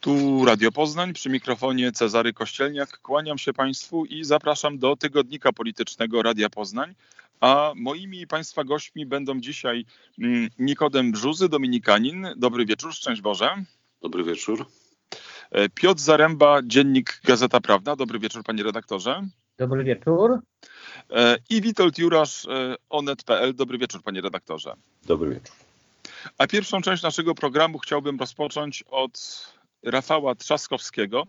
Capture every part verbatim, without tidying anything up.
Tu Radio Poznań, przy mikrofonie Cezary Kościelniak. Kłaniam się Państwu i zapraszam do Tygodnika Politycznego Radia Poznań. A moimi Państwa gośćmi będą dzisiaj Nikodem Brzuzy, dominikanin. Dobry wieczór, szczęść Boże. Dobry wieczór. Piotr Zaręba, Dziennik Gazeta Prawna. Dobry wieczór, panie redaktorze. Dobry wieczór. I Witold Jurasz, Onet kropka pe el. Dobry wieczór, panie redaktorze. Dobry wieczór. A pierwszą część naszego programu chciałbym rozpocząć od Rafała Trzaskowskiego.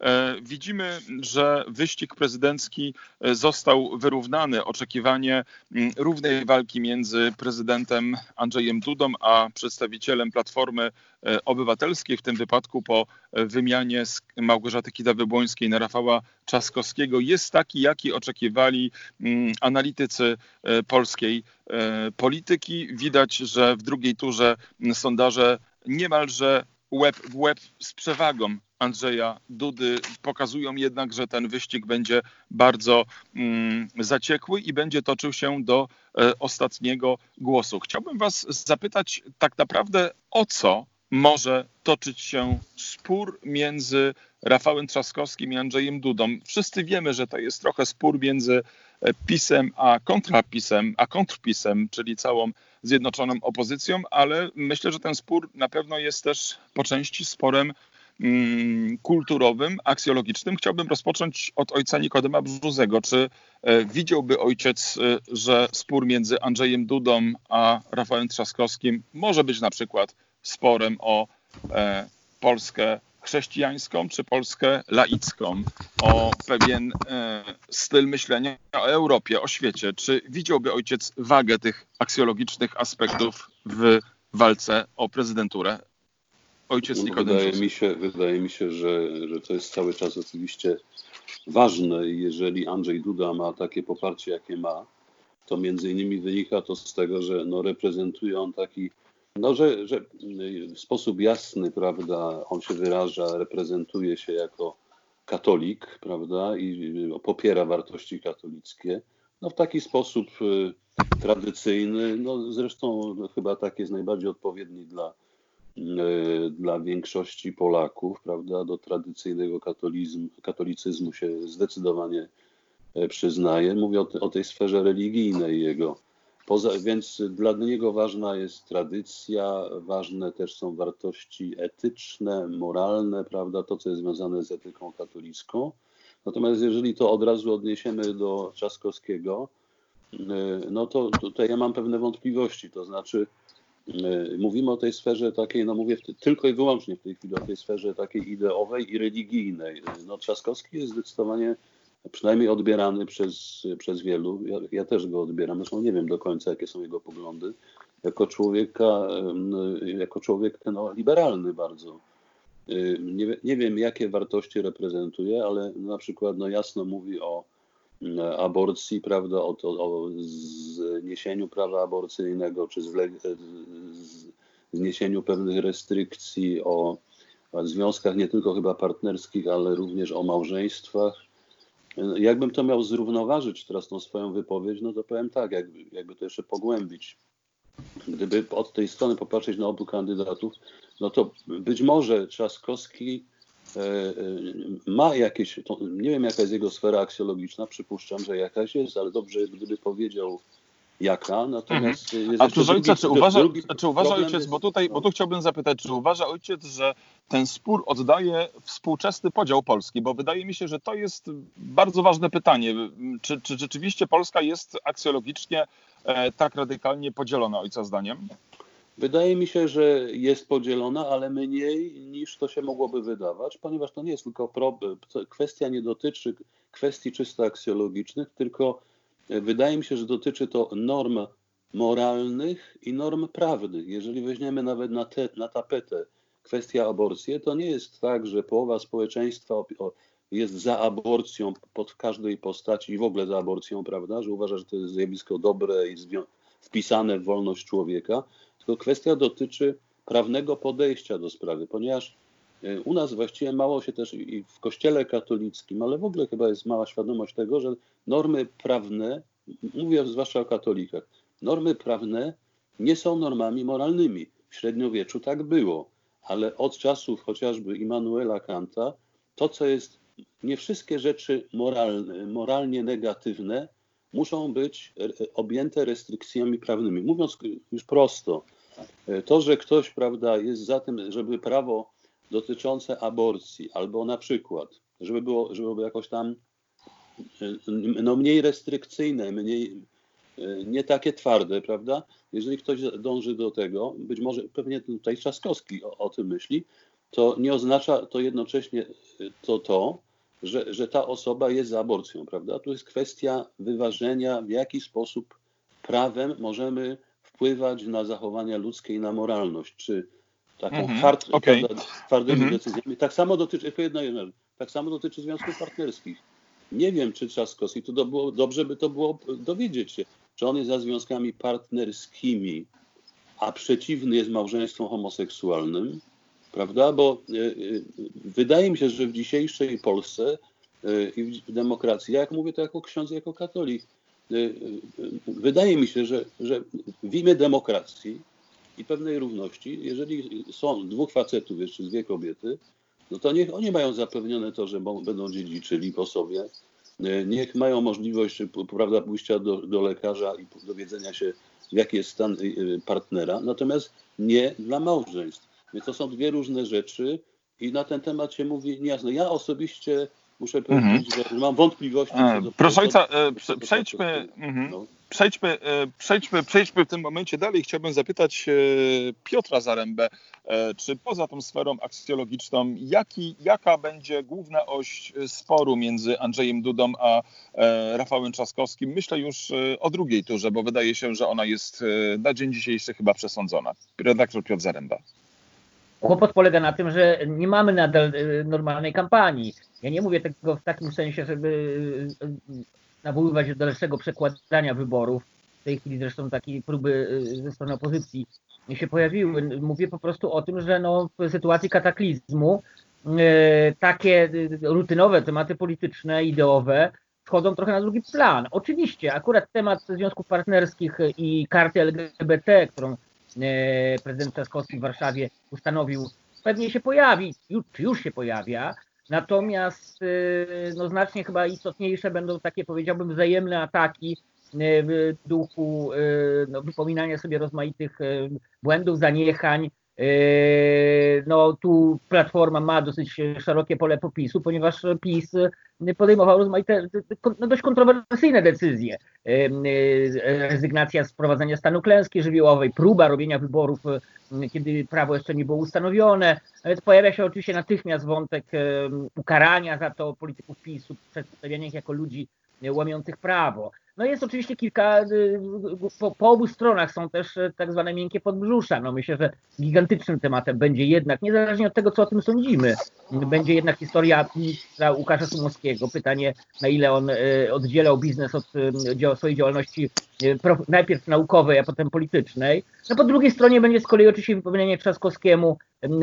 Widzimy, że wyścig prezydencki został wyrównany. Oczekiwanie równej walki między prezydentem Andrzejem Dudą a przedstawicielem Platformy Obywatelskiej, w tym wypadku po wymianie z Małgorzaty Kidawy-Błońskiej na Rafała Trzaskowskiego, jest taki, jaki oczekiwali analitycy polskiej polityki. Widać, że w drugiej turze sondaże niemalże łeb w łeb z przewagą Andrzeja Dudy pokazują jednak, że ten wyścig będzie bardzo mm, zaciekły i będzie toczył się do e, ostatniego głosu. Chciałbym was zapytać tak naprawdę, o co może toczyć się spór między Rafałem Trzaskowskim i Andrzejem Dudą. Wszyscy wiemy, że to jest trochę spór między PiS-em a kontrapisem, a kontrpisem, czyli całą zjednoczoną opozycją, ale myślę, że ten spór na pewno jest też po części sporem mm, kulturowym, aksjologicznym. Chciałbym rozpocząć od ojca Nikodema Brzuzego. Czy e, widziałby ojciec, e, że spór między Andrzejem Dudą a Rafałem Trzaskowskim może być na przykład sporem o e, Polskę chrześcijańską czy Polskę laicką, o pewien e, styl myślenia o Europie, o świecie? Czy widziałby ojciec wagę tych aksjologicznych aspektów w walce o prezydenturę? Ojciec no, Nikodem wydaje Brzuzy. mi się, wydaje mi się, że, że to jest cały czas oczywiście ważne i jeżeli Andrzej Duda ma takie poparcie, jakie ma, to między innymi wynika to z tego, że no, reprezentuje on taki No, że, że w sposób jasny, prawda, on się wyraża, reprezentuje się jako katolik, prawda, i popiera wartości katolickie. No, w taki sposób y, tradycyjny, no, zresztą no, chyba tak jest najbardziej odpowiedni dla, y, dla większości Polaków, prawda, do tradycyjnego katolizmu, katolicyzmu się zdecydowanie y, przyznaje. Mówię o, te, o tej sferze religijnej jego. Poza, więc dla niego ważna jest tradycja, ważne też są wartości etyczne, moralne, prawda, to co jest związane z etyką katolicką. Natomiast jeżeli to od razu odniesiemy do Trzaskowskiego, no to tutaj ja mam pewne wątpliwości, to znaczy mówimy o tej sferze takiej, no mówię tylko i wyłącznie w tej chwili o tej sferze takiej ideowej i religijnej. No Trzaskowski jest zdecydowanie przynajmniej odbierany przez, przez wielu, ja, ja też go odbieram, zresztą nie wiem do końca, jakie są jego poglądy, jako człowieka, jako człowiek no, liberalny bardzo. Nie, nie wiem, jakie wartości reprezentuje, ale na przykład no, jasno mówi o aborcji, prawda, o, to, o zniesieniu prawa aborcyjnego, czy zwle, zniesieniu pewnych restrykcji, o, o związkach nie tylko chyba partnerskich, ale również o małżeństwach. Jakbym to miał zrównoważyć teraz tą swoją wypowiedź, no to powiem tak, jakby, jakby to jeszcze pogłębić. Gdyby od tej strony popatrzeć na obu kandydatów, no to być może Trzaskowski e, e, ma jakieś, to, nie wiem jaka jest jego sfera aksjologiczna, przypuszczam, że jakaś jest, ale dobrze gdyby powiedział jaka, natomiast... Mhm. A proszę ojca, czy uważa, czy uważa ojciec, jest, bo tutaj, no. bo tu chciałbym zapytać, czy uważa ojciec, że ten spór oddaje współczesny podział Polski? Bo wydaje mi się, że to jest bardzo ważne pytanie. Czy, czy rzeczywiście Polska jest aksjologicznie e, tak radykalnie podzielona, ojca zdaniem? Wydaje mi się, że jest podzielona, ale mniej niż to się mogłoby wydawać, ponieważ to nie jest tylko problem. Kwestia nie dotyczy kwestii czysto aksjologicznych, tylko wydaje mi się, że dotyczy to norm moralnych i norm prawnych. Jeżeli weźmiemy nawet na, te, na tapetę kwestię aborcji, to nie jest tak, że połowa społeczeństwa jest za aborcją pod każdej postaci i w ogóle za aborcją, prawda, że uważa, że to jest zjawisko dobre i wpisane w wolność człowieka, tylko kwestia dotyczy prawnego podejścia do sprawy, ponieważ u nas właściwie mało się też i w kościele katolickim, ale w ogóle chyba jest mała świadomość tego, że normy prawne, mówię zwłaszcza o katolikach, normy prawne nie są normami moralnymi. W średniowieczu tak było. ale od czasów chociażby Immanuela Kanta, to co jest, nie wszystkie rzeczy moralne, moralnie negatywne muszą być objęte restrykcjami prawnymi. Mówiąc już prosto, to, że ktoś, prawda, jest za tym, żeby prawo dotyczące aborcji, albo na przykład, żeby było, żeby było jakoś tam no, mniej restrykcyjne, mniej, nie takie twarde, prawda? Jeżeli ktoś dąży do tego, być może pewnie tutaj Trzaskowski o, o tym myśli, to nie oznacza to jednocześnie to to, że, że ta osoba jest za aborcją, prawda? Tu jest kwestia wyważenia, w jaki sposób prawem możemy wpływać na zachowania ludzkie i na moralność, czy taką Mhm, hard, okej. prawda, twardymi Mhm. decyzjami. Tak samo dotyczy, jedna jedna, tak samo dotyczy związków partnerskich. Nie wiem, czy Trzaskowski, to do, było, dobrze by to było dowiedzieć się, czy on jest za związkami partnerskimi, a przeciwny jest małżeństwom homoseksualnym, prawda? Bo y, y, wydaje mi się, że w dzisiejszej Polsce y, i w demokracji, ja jak mówię to jako ksiądz, jako katolik, y, y, wydaje mi się, że, że w imię demokracji i pewnej równości, jeżeli są dwóch facetów, jeszcze dwie kobiety, no to niech oni mają zapewnione to, że będą dziedziczyli po sobie. Niech mają możliwość, prawda, pójścia do, do lekarza i dowiedzenia się, jaki jest stan partnera, natomiast nie dla małżeństw. Więc to są dwie różne rzeczy i na ten temat się mówi niejasno. Ja osobiście muszę powiedzieć, Mhm. że mam wątpliwości co do... Proszę ojca, co, prze, co przejdźmy, mhm. no. Przejdźmy, przejdźmy, przejdźmy w tym momencie dalej. Chciałbym zapytać Piotra Zarembę, czy poza tą sferą aksjologiczną, jaki, jaka będzie główna oś sporu między Andrzejem Dudą a Rafałem Trzaskowskim? Myślę już o drugiej turze, bo wydaje się, że ona jest na dzień dzisiejszy chyba przesądzona. Redaktor Piotr Zaremba. Kłopot polega na tym, że nie mamy nadal normalnej kampanii. Ja nie mówię tego w takim sensie, żeby nawoływać do dalszego przekładania wyborów. W tej chwili zresztą takie próby ze strony opozycji się pojawiły. Mówię po prostu o tym, że no, w sytuacji kataklizmu takie rutynowe tematy polityczne, ideowe wchodzą trochę na drugi plan. Oczywiście akurat temat związków partnerskich i karty L G B T, którą prezydent Trzaskowski w Warszawie ustanowił, pewnie się pojawi, czy już się pojawia, natomiast no, znacznie chyba istotniejsze będą takie, powiedziałbym, wzajemne ataki w duchu no, wypominania sobie rozmaitych błędów, zaniechań. No tu Platforma ma dosyć szerokie pole popisu, ponieważ PiS podejmował rozmaite, no dość kontrowersyjne decyzje. Rezygnacja z wprowadzenia stanu klęski żywiołowej, próba robienia wyborów, kiedy prawo jeszcze nie było ustanowione. Więc pojawia się oczywiście natychmiast wątek ukarania za to polityków PiSu, przedstawiania ich jako ludzi łamiących prawo. No jest oczywiście kilka, po, po obu stronach są też tak zwane miękkie podbrzusza. No myślę, że gigantycznym tematem będzie jednak, niezależnie od tego, co o tym sądzimy, będzie jednak historia ministra Łukasza Szumowskiego. Pytanie, na ile on oddzielał biznes od swojej działalności najpierw naukowej, a potem politycznej. No po drugiej stronie będzie z kolei oczywiście wypominanie Trzaskowskiemu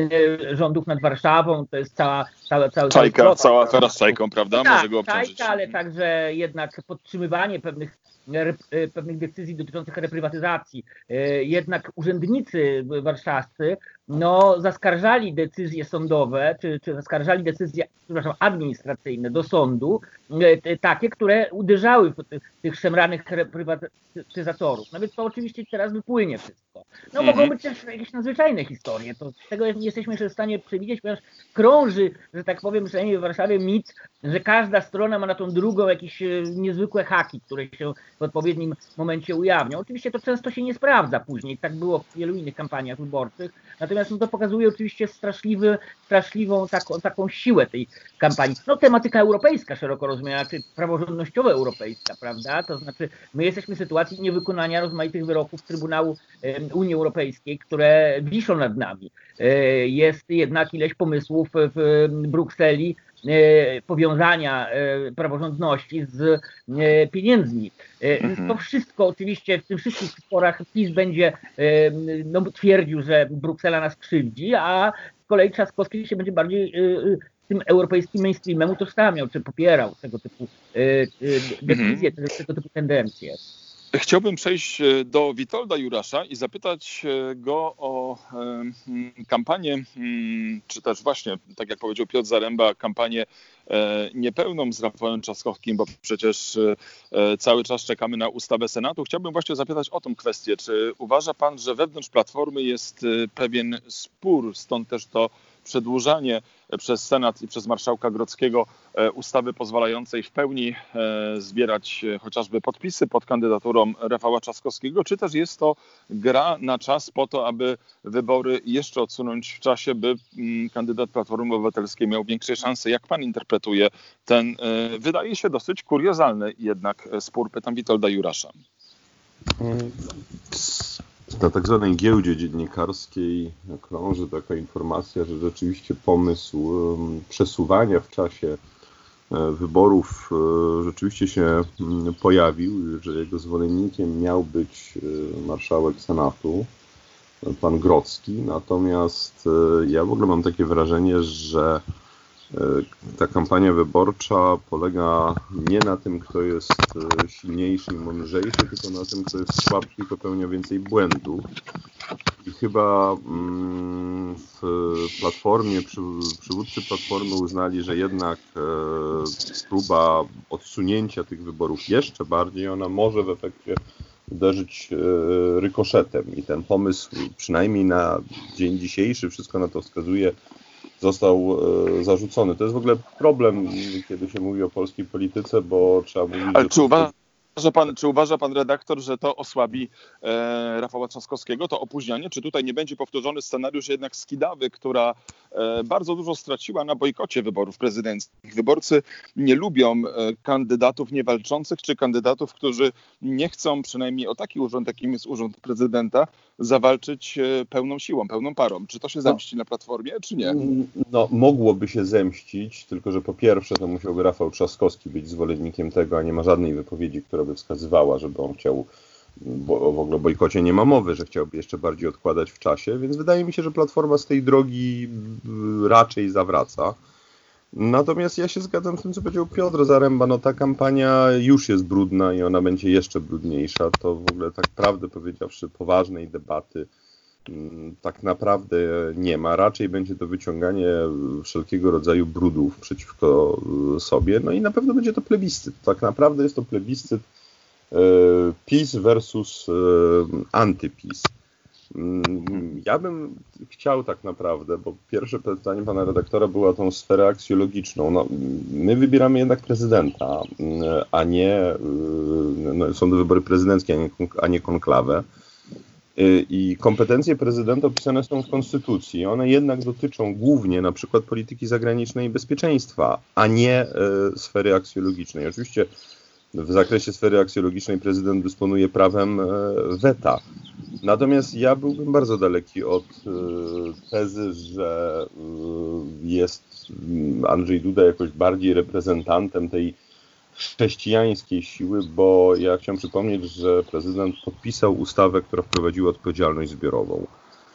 rządów nad Warszawą, to jest cała... cała, cała Czajka, cała afera z Czajką, prawda? Tak, Może go obciążyć. Czajka, ale także jednak podtrzymywanie pewnych, pewnych decyzji dotyczących reprywatyzacji. Jednak urzędnicy warszawscy no, zaskarżali decyzje sądowe, czy, czy zaskarżali decyzje, przepraszam, administracyjne do sądu, takie, które uderzały w tych, tych szemranych reprywatyzatorów. No więc to oczywiście teraz wypłynie wszystko. No mogą Mhm. być też jakieś nadzwyczajne historie. To tego nie jesteśmy jeszcze w stanie przewidzieć, ponieważ krąży, że tak powiem, przynajmniej w Warszawie mit, że każda strona ma na tą drugą jakieś niezwykłe haki, które się w odpowiednim momencie ujawnią. Oczywiście to często się nie sprawdza później. Tak było w wielu innych kampaniach wyborczych. Natomiast no, to pokazuje oczywiście straszliwy, straszliwą taką, taką siłę tej kampanii. No tematyka europejska szeroko rozumiana, czy praworządnościowa europejska, prawda? To znaczy my jesteśmy w sytuacji niewykonania rozmaitych wyroków Trybunału Unii Europejskiej, które wiszą nad nami. Jest jednak ileś pomysłów w Brukseli powiązania praworządności z pieniędzmi. Mhm. To wszystko oczywiście w tych wszystkich sporach PiS będzie no, twierdził, że Bruksela nas krzywdzi, a z kolei Trzaskowski się będzie bardziej tym europejskim mainstreamem utożsamiał, czy popierał tego typu decyzje, Mhm. tego typu tendencje. Chciałbym przejść do Witolda Jurasza i zapytać go o kampanię, czy też właśnie, tak jak powiedział Piotr Zaremba, kampanię niepełną z Rafałem Trzaskowskim, bo przecież cały czas czekamy na ustawę Senatu. Chciałbym właśnie zapytać o tą kwestię. Czy uważa pan, że wewnątrz Platformy jest pewien spór, stąd też to przedłużanie przez Senat i przez marszałka Grodzkiego ustawy pozwalającej w pełni zbierać chociażby podpisy pod kandydaturą Rafała Trzaskowskiego, czy też jest to gra na czas po to, aby wybory jeszcze odsunąć w czasie, by kandydat Platformy Obywatelskiej miał większe szanse? Jak pan interpretuje ten, wydaje się dosyć kuriozalny jednak spór? Pytam Witolda Jurasza. Na tak zwanej giełdzie dziennikarskiej krąży taka informacja, że rzeczywiście pomysł przesuwania w czasie wyborów rzeczywiście się pojawił, że jego zwolennikiem miał być marszałek Senatu, pan Grodzki. Natomiast ja w ogóle mam takie wrażenie, że ta kampania wyborcza polega nie na tym, kto jest silniejszy i mądrzejszy, tylko na tym, kto jest słabszy i popełnia więcej błędów. I chyba w Platformie, przy, przywódcy Platformy uznali, że jednak próba odsunięcia tych wyborów jeszcze bardziej, ona może w efekcie uderzyć rykoszetem. I ten pomysł, przynajmniej na dzień dzisiejszy, wszystko na to wskazuje, został e, zarzucony. To jest w ogóle problem, kiedy się mówi o polskiej polityce, bo trzeba mówić... Ale czy uważa pan, czy uważa pan redaktor, że to osłabi e, Rafała Trzaskowskiego, to opóźnianie? Czy tutaj nie będzie powtórzony scenariusz jednak z Kidawy, która e, bardzo dużo straciła na bojkocie wyborów prezydenckich? Wyborcy nie lubią e, kandydatów niewalczących, czy kandydatów, którzy nie chcą przynajmniej o taki urząd, jakim jest urząd prezydenta, zawalczyć e, pełną siłą, pełną parą. Czy to się zemści no, na Platformie, czy nie? No, mogłoby się zemścić, tylko że po pierwsze to musiałby Rafał Trzaskowski być zwolennikiem tego, a nie ma żadnej wypowiedzi, która by wskazywała, żeby on chciał, bo w ogóle o bojkocie nie ma mowy, że chciałby jeszcze bardziej odkładać w czasie, więc wydaje mi się, że Platforma z tej drogi raczej zawraca. Natomiast ja się zgadzam z tym, co powiedział Piotr Zaremba, no ta kampania już jest brudna i ona będzie jeszcze brudniejsza. To w ogóle tak prawdę powiedziawszy poważnej debaty tak naprawdę nie ma. Raczej będzie to wyciąganie wszelkiego rodzaju brudów przeciwko sobie. No i na pewno będzie to plebiscyt. Tak naprawdę jest to plebiscyt PiS versus antyPiS. Ja bym chciał tak naprawdę, bo pierwsze pytanie pana redaktora było o tą sferę aksjologiczną. No, my wybieramy jednak prezydenta, a nie, no, są to wybory prezydenckie, a nie, a nie konklawę. I kompetencje prezydenta opisane są w Konstytucji. One jednak dotyczą głównie na przykład polityki zagranicznej i bezpieczeństwa, a nie e, sfery aksjologicznej. Oczywiście w zakresie sfery aksjologicznej prezydent dysponuje prawem e, weta. Natomiast ja byłbym bardzo daleki od e, tezy, że e, jest Andrzej Duda jakoś bardziej reprezentantem tej chrześcijańskiej siły, bo ja chciałem przypomnieć, że prezydent podpisał ustawę, która wprowadziła odpowiedzialność zbiorową.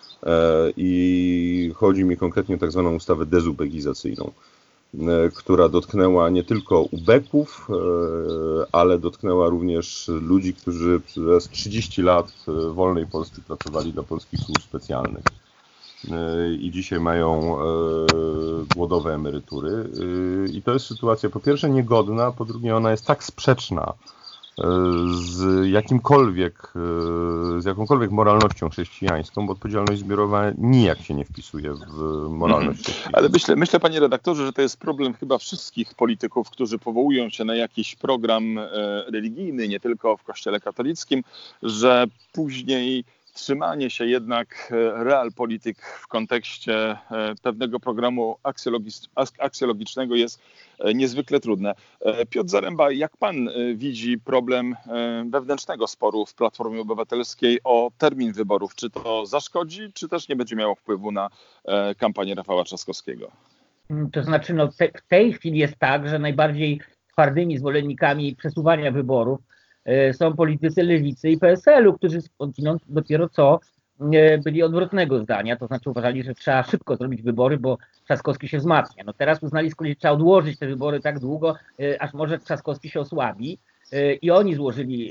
I chodzi mi konkretnie o tak zwaną ustawę dezubekizacyjną, która dotknęła nie tylko ubeków, ale dotknęła również ludzi, którzy przez trzydzieści lat w wolnej Polsce pracowali dla polskich służb specjalnych i dzisiaj mają głodowe emerytury. I to jest sytuacja po pierwsze niegodna, po drugie ona jest tak sprzeczna z jakimkolwiek, z jakąkolwiek moralnością chrześcijańską, bo odpowiedzialność zbiorowa nijak się nie wpisuje w moralność chrześcijańską. Ale myślę, myślę, panie redaktorze, że to jest problem chyba wszystkich polityków, którzy powołują się na jakiś program religijny, nie tylko w Kościele katolickim, że później trzymanie się jednak realpolitik w kontekście pewnego programu aksjologicznego jest niezwykle trudne. Piotr Zaremba, jak pan widzi problem wewnętrznego sporu w Platformie Obywatelskiej o termin wyborów? Czy to zaszkodzi, czy też nie będzie miało wpływu na kampanię Rafała Trzaskowskiego? To znaczy, no te, w tej chwili jest tak, że najbardziej twardymi zwolennikami przesuwania wyborów są politycy Lewicy i P S L u, którzy skądinąd dopiero co byli odwrotnego zdania, to znaczy uważali, że trzeba szybko zrobić wybory, bo Trzaskowski się wzmacnia. No teraz uznali z kolei, że trzeba odłożyć te wybory tak długo, aż może Trzaskowski się osłabi. i oni złożyli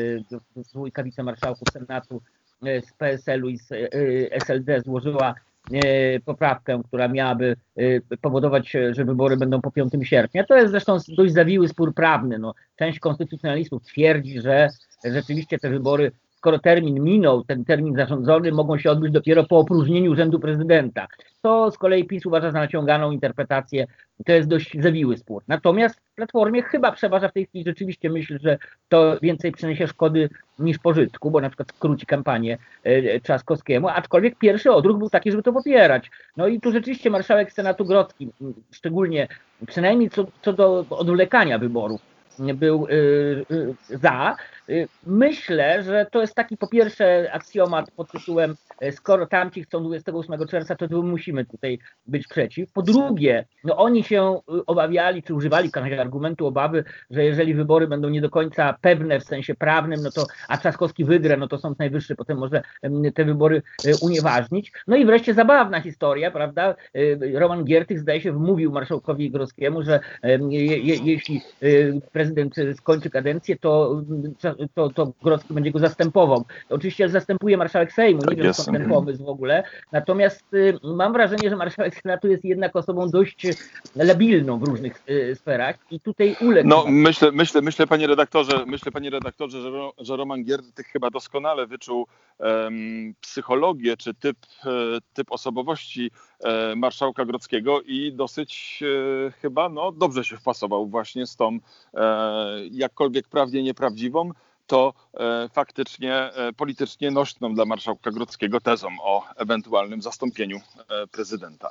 dwójka wicemarszałków Senatu z P S L u i z S L D złożyła poprawkę, która miałaby powodować, że wybory będą po piątego sierpnia. To jest zresztą dość zawiły spór prawny. No, część konstytucjonalistów twierdzi, że rzeczywiście te wybory, skoro termin minął, ten termin zarządzony, mogą się odbyć dopiero po opróżnieniu urzędu prezydenta. To z kolei PiS uważa za naciąganą interpretację. To jest dość zawiły spór. Natomiast w Platformie chyba przeważa w tej chwili rzeczywiście myśl, że to więcej przyniesie szkody niż pożytku, bo na przykład skróci kampanię Trzaskowskiemu, aczkolwiek pierwszy odruch był taki, żeby to popierać. No i tu rzeczywiście marszałek Senatu Grodzki, szczególnie przynajmniej co, co do odwlekania wyborów, był y, y, za. Y, myślę, że to jest taki po pierwsze aksjomat pod tytułem skoro tamci chcą dwudziestego ósmego czerwca, to my musimy tutaj być przeciw. Po drugie, no oni się obawiali, czy używali w każdym razie argumentu obawy, że jeżeli wybory będą nie do końca pewne w sensie prawnym, no to a Trzaskowski wygra, no to Sąd Najwyższy potem może te wybory unieważnić. No i wreszcie zabawna historia, prawda? Roman Giertych zdaje się wmówił marszałkowi Grodzkiemu, że je, je, jeśli prezydent skończy kadencję, to, to, to Grodzki będzie go zastępował. Oczywiście zastępuje marszałek Sejmu, nie wiem skąd ten pomysł w ogóle. Natomiast y, mam wrażenie, że marszałek Senatu jest jednak osobą dość labilną w różnych y, sferach i tutaj uległ. No myślę, myślę, myślę panie redaktorze, myślę panie redaktorze, że, że Roman Giertych chyba doskonale wyczuł um, psychologię czy typ, typ osobowości um, marszałka Grodzkiego i dosyć um, chyba no, dobrze się wpasował właśnie z tą um, jakkolwiek prawnie nieprawdziwą, to e, faktycznie e, politycznie nośną dla marszałka Grodzkiego tezą o ewentualnym zastąpieniu e, prezydenta.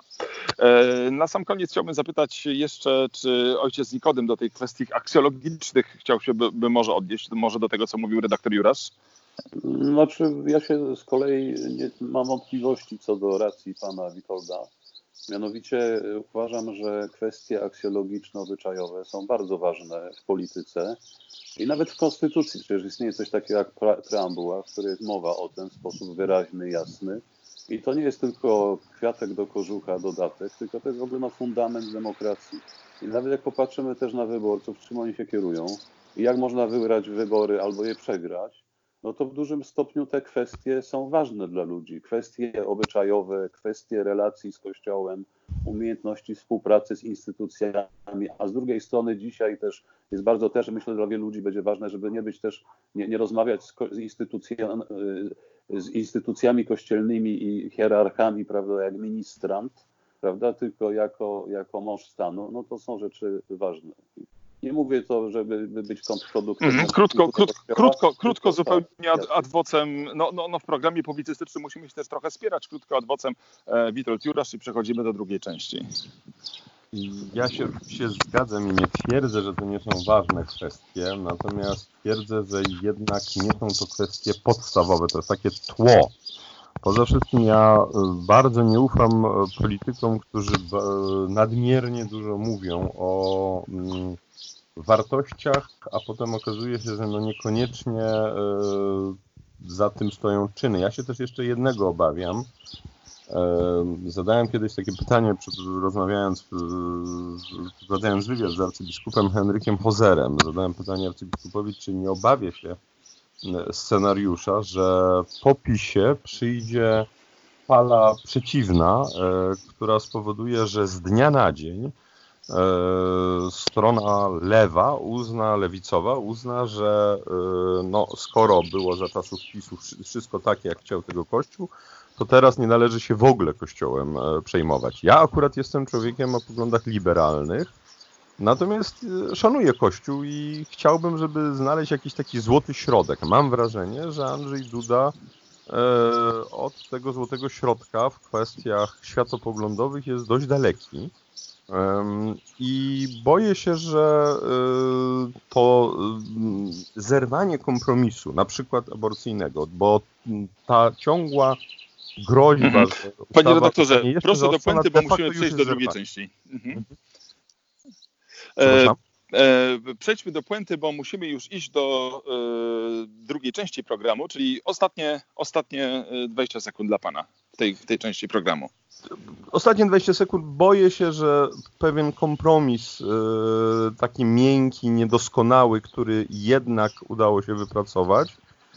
E, na sam koniec chciałbym zapytać jeszcze, czy ojciec Nikodem do tej kwestii aksjologicznych chciał się by, by może odnieść, może do tego, co mówił redaktor Juras? Znaczy, ja się z kolei nie mam wątpliwości co do racji pana Witolda. Mianowicie uważam, że kwestie aksjologiczno-obyczajowe są bardzo ważne w polityce i nawet w Konstytucji. Przecież istnieje coś takiego jak preambuła, w której jest mowa o tym w sposób wyraźny, jasny. I to nie jest tylko kwiatek do kożucha, dodatek, tylko to jest w ogóle no, fundament demokracji. I nawet jak popatrzymy też na wyborców, czym oni się kierują i jak można wygrać wybory albo je przegrać, no to w dużym stopniu te kwestie są ważne dla ludzi. Kwestie obyczajowe, kwestie relacji z Kościołem, umiejętności współpracy z instytucjami, a z drugiej strony dzisiaj też jest bardzo też, myślę, dla wielu ludzi będzie ważne, żeby nie być też, nie, nie rozmawiać z, z, instytucjami, z instytucjami kościelnymi i hierarchami, prawda, jak ministrant, prawda, tylko jako, jako mąż stanu, no to są rzeczy ważne. Nie mówię to, żeby być kontrproduktem. Mm, krótko, krótko, krótko, krótko zupełnie ad, ad vocem, no, no, no w programie publicystycznym musimy się też trochę spierać, krótko ad vocem e, Witold Jurasz i przechodzimy do drugiej części. Ja się, się zgadzam i nie twierdzę, że to nie są ważne kwestie, natomiast twierdzę, że jednak nie są to kwestie podstawowe, to jest takie tło. Poza wszystkim ja bardzo nie ufam politykom, którzy nadmiernie dużo mówią o wartościach, a potem okazuje się, że no niekoniecznie za tym stoją czyny. Ja się też jeszcze jednego obawiam. Zadałem kiedyś takie pytanie, rozmawiając, przeprowadzając wywiad z arcybiskupem Henrykiem Hozerem. Zadałem pytanie arcybiskupowi, czy nie obawia się scenariusza, że po PiS-ie przyjdzie fala przeciwna, która spowoduje, że z dnia na dzień strona lewa uzna, lewicowa uzna, że no, skoro było za czasów PiS-u wszystko takie, jak chciał tego Kościół, to teraz nie należy się w ogóle Kościołem przejmować. Ja akurat jestem człowiekiem o poglądach liberalnych, natomiast szanuję Kościół i chciałbym, żeby znaleźć jakiś taki złoty środek. Mam wrażenie, że Andrzej Duda od tego złotego środka w kwestiach światopoglądowych jest dość daleki. I boję się, że to zerwanie kompromisu, na przykład aborcyjnego, bo ta ciągła groźba... Mhm. Panie redaktorze, proszę do puenty, bo musimy przejść do drugiej części. Mhm. E, e, przejdźmy do puenty, bo musimy już iść do e, drugiej części programu, czyli ostatnie, ostatnie dwadzieścia sekund dla Pana w tej, w tej części programu. ostatnie dwadzieścia sekund. Boję się, że pewien kompromis, taki miękki, niedoskonały, który jednak udało się wypracować,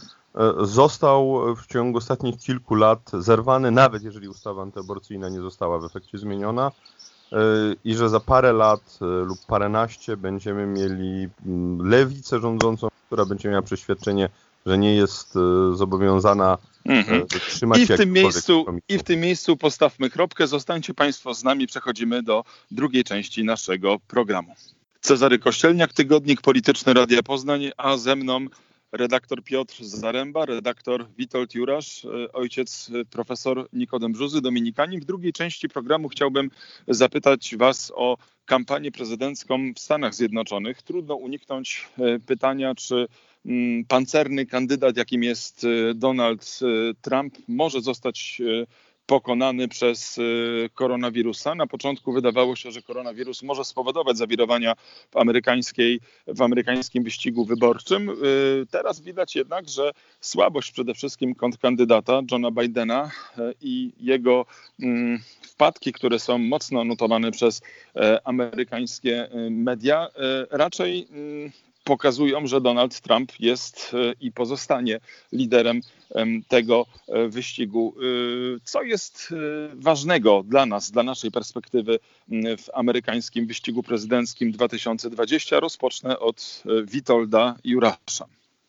został w ciągu ostatnich kilku lat zerwany, nawet jeżeli ustawa antyaborcyjna nie została w efekcie zmieniona, i że za parę lat lub paręnaście będziemy mieli lewicę rządzącą, która będzie miała przeświadczenie, że nie jest zobowiązana mm-hmm. trzymać I w się tym miejscu I w tym miejscu postawmy kropkę. Zostańcie Państwo z nami. Przechodzimy do drugiej części naszego programu. Cezary Kościelniak, Tygodnik Polityczny Radia Poznań, a ze mną redaktor Piotr Zaręba, redaktor Witold Jurasz, ojciec profesor Nikodem Brzuzy, dominikanin. W drugiej części programu chciałbym zapytać Was o kampanię prezydencką w Stanach Zjednoczonych. Trudno uniknąć pytania, czy pancerny kandydat, jakim jest Donald Trump, może zostać pokonany przez koronawirusa. Na początku wydawało się, że koronawirus może spowodować zawirowania w, amerykańskiej, w amerykańskim wyścigu wyborczym. Teraz widać jednak, że słabość przede wszystkim kontrkandydata Johna Bidena i jego wpadki, które są mocno notowane przez amerykańskie media, raczej pokazują, że Donald Trump jest i pozostanie liderem tego wyścigu. Co jest ważnego dla nas, dla naszej perspektywy w amerykańskim wyścigu prezydenckim dwa tysiące dwudziestym? Rozpocznę od Witolda Jurasza.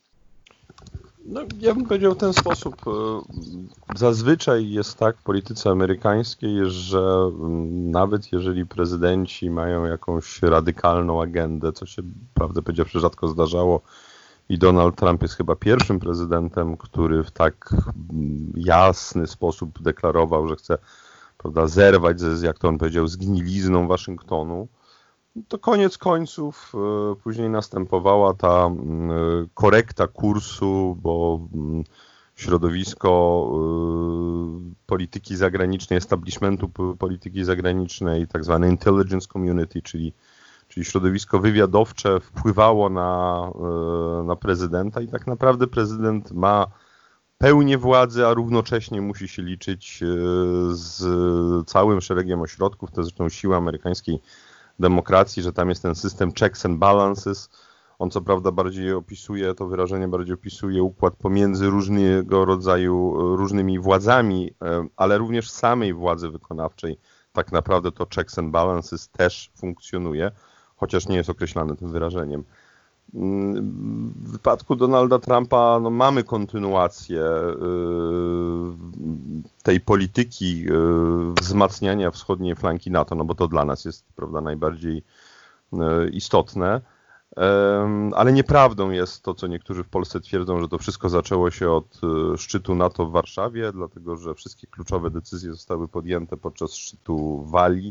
No, ja bym powiedział w ten sposób. Zazwyczaj jest tak w polityce amerykańskiej, że nawet jeżeli prezydenci mają jakąś radykalną agendę, co się prawdę powiedziawszy rzadko zdarzało, i Donald Trump jest chyba pierwszym prezydentem, który w tak jasny sposób deklarował, że chce, prawda, zerwać ze, jak to on powiedział, zgnilizną Waszyngtonu, to koniec końców później następowała ta korekta kursu, bo środowisko polityki zagranicznej, establishmentu polityki zagranicznej, tak zwane intelligence community, czyli, czyli środowisko wywiadowcze, wpływało na, na prezydenta i tak naprawdę prezydent ma pełnię władzy, a równocześnie musi się liczyć z całym szeregiem ośrodków. To zresztą siła amerykańskiej demokracji, że tam jest ten system checks and balances. On co prawda bardziej opisuje, to wyrażenie bardziej opisuje układ pomiędzy różnego rodzaju, różnymi władzami, ale również samej władzy wykonawczej tak naprawdę to checks and balances też funkcjonuje, chociaż nie jest określane tym wyrażeniem. W wypadku Donalda Trumpa no, mamy kontynuację tej polityki wzmacniania wschodniej flanki NATO, no bo to dla nas jest, prawda, najbardziej istotne. Ale nieprawdą jest to, co niektórzy w Polsce twierdzą, że to wszystko zaczęło się od szczytu NATO w Warszawie, dlatego że wszystkie kluczowe decyzje zostały podjęte podczas szczytu w Walii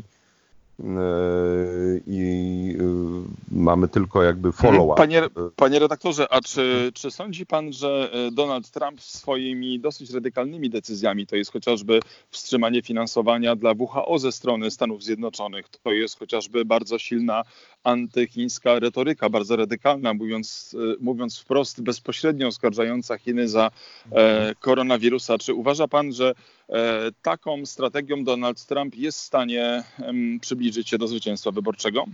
i mamy tylko jakby follow-up. Panie, panie redaktorze, a czy, czy sądzi pan, że Donald Trump swoimi dosyć radykalnymi decyzjami, to jest chociażby wstrzymanie finansowania dla W H O ze strony Stanów Zjednoczonych, to jest chociażby bardzo silna antychińska retoryka, bardzo radykalna, mówiąc, mówiąc wprost, bezpośrednio oskarżająca Chiny za e, koronawirusa. Czy uważa pan, że e, taką strategią Donald Trump jest w stanie em, przybliżyć się do zwycięstwa wyborczego?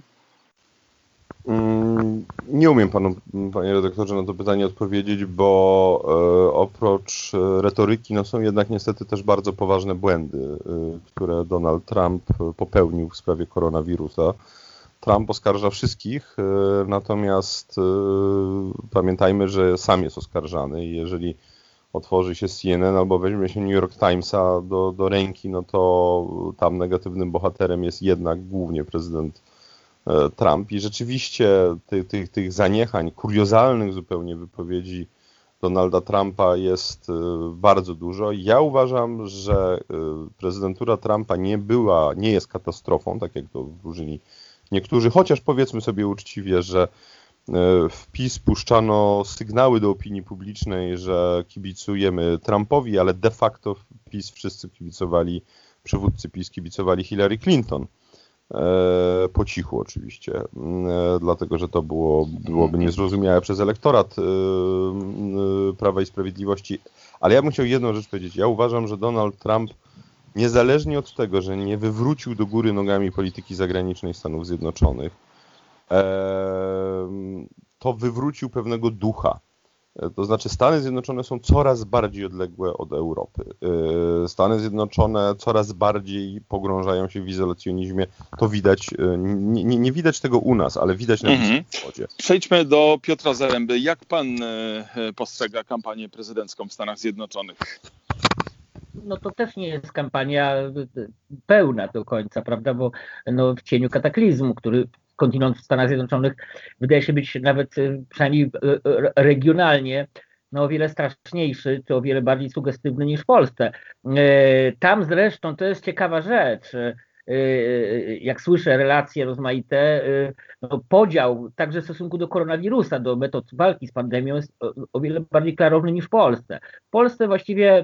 Nie umiem panu, panie redaktorze, na to pytanie odpowiedzieć, bo e, oprócz retoryki no, są jednak niestety też bardzo poważne błędy, e, które Donald Trump popełnił w sprawie koronawirusa. Trump oskarża wszystkich, e, natomiast e, pamiętajmy, że sam jest oskarżany i jeżeli otworzy się C N N albo weźmie się New York Timesa do, do ręki, no to tam negatywnym bohaterem jest jednak głównie prezydent Trump i rzeczywiście tych, tych, tych zaniechań, kuriozalnych zupełnie wypowiedzi Donalda Trumpa jest bardzo dużo. Ja uważam, że prezydentura Trumpa nie była, nie jest katastrofą, tak jak to wróżyli niektórzy, chociaż powiedzmy sobie uczciwie, że w PiS puszczano sygnały do opinii publicznej, że kibicujemy Trumpowi, ale de facto w PiS wszyscy kibicowali, przywódcy PiS kibicowali Hillary Clinton. E, po cichu oczywiście, e, dlatego że to było, byłoby niezrozumiałe przez elektorat e, e, Prawa i Sprawiedliwości. Ale ja bym chciał jedną rzecz powiedzieć. Ja uważam, że Donald Trump niezależnie od tego, że nie wywrócił do góry nogami polityki zagranicznej Stanów Zjednoczonych, to wywrócił pewnego ducha. To znaczy Stany Zjednoczone są coraz bardziej odległe od Europy. Stany Zjednoczone coraz bardziej pogrążają się w izolacjonizmie. To widać, nie, nie, nie widać tego u nas, ale widać na Bliskim Wschodzie. Przejdźmy do Piotra Zaręby. Jak pan postrzega kampanię prezydencką w Stanach Zjednoczonych? No to też nie jest kampania pełna do końca, prawda, bo no, w cieniu kataklizmu, który kontynent w Stanach Zjednoczonych wydaje się być nawet przynajmniej regionalnie no, o wiele straszniejszy, czy o wiele bardziej sugestywny niż w Polsce. Tam zresztą, to jest ciekawa rzecz, jak słyszę relacje rozmaite, no, podział także w stosunku do koronawirusa, do metod walki z pandemią jest o wiele bardziej klarowny niż w Polsce. W Polsce właściwie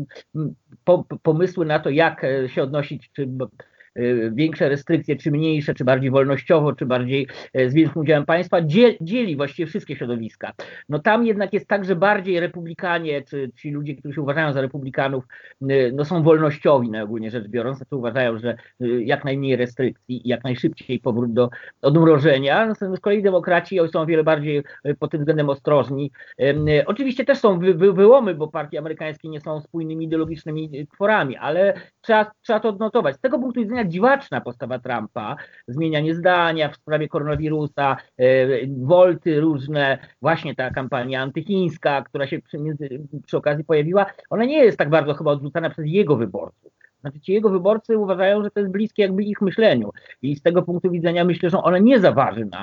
po, pomysły na to, jak się odnosić, czy większe restrykcje, czy mniejsze, czy bardziej wolnościowo, czy bardziej z większym udziałem państwa, dzieli właściwie wszystkie środowiska. No tam jednak jest tak, że bardziej republikanie, czy ci ludzie, którzy się uważają za republikanów, no są wolnościowi, no ogólnie rzecz biorąc, to uważają, że jak najmniej restrykcji i jak najszybciej powrót do odmrożenia. Z kolei demokraci są o wiele bardziej pod tym względem ostrożni. Oczywiście też są wy, wy, wyłomy, bo partie amerykańskie nie są spójnymi ideologicznymi tworami, ale trzeba, trzeba to odnotować. Z tego punktu widzenia dziwaczna postawa Trumpa, zmienianie zdania w sprawie koronawirusa, e, wolty różne, właśnie ta kampania antychińska, która się przy, przy okazji pojawiła, ona nie jest tak bardzo chyba odrzucana przez jego wyborców. Znaczy ci jego wyborcy uważają, że to jest bliskie jakby ich myśleniu i z tego punktu widzenia myślę, że ona nie zaważy na,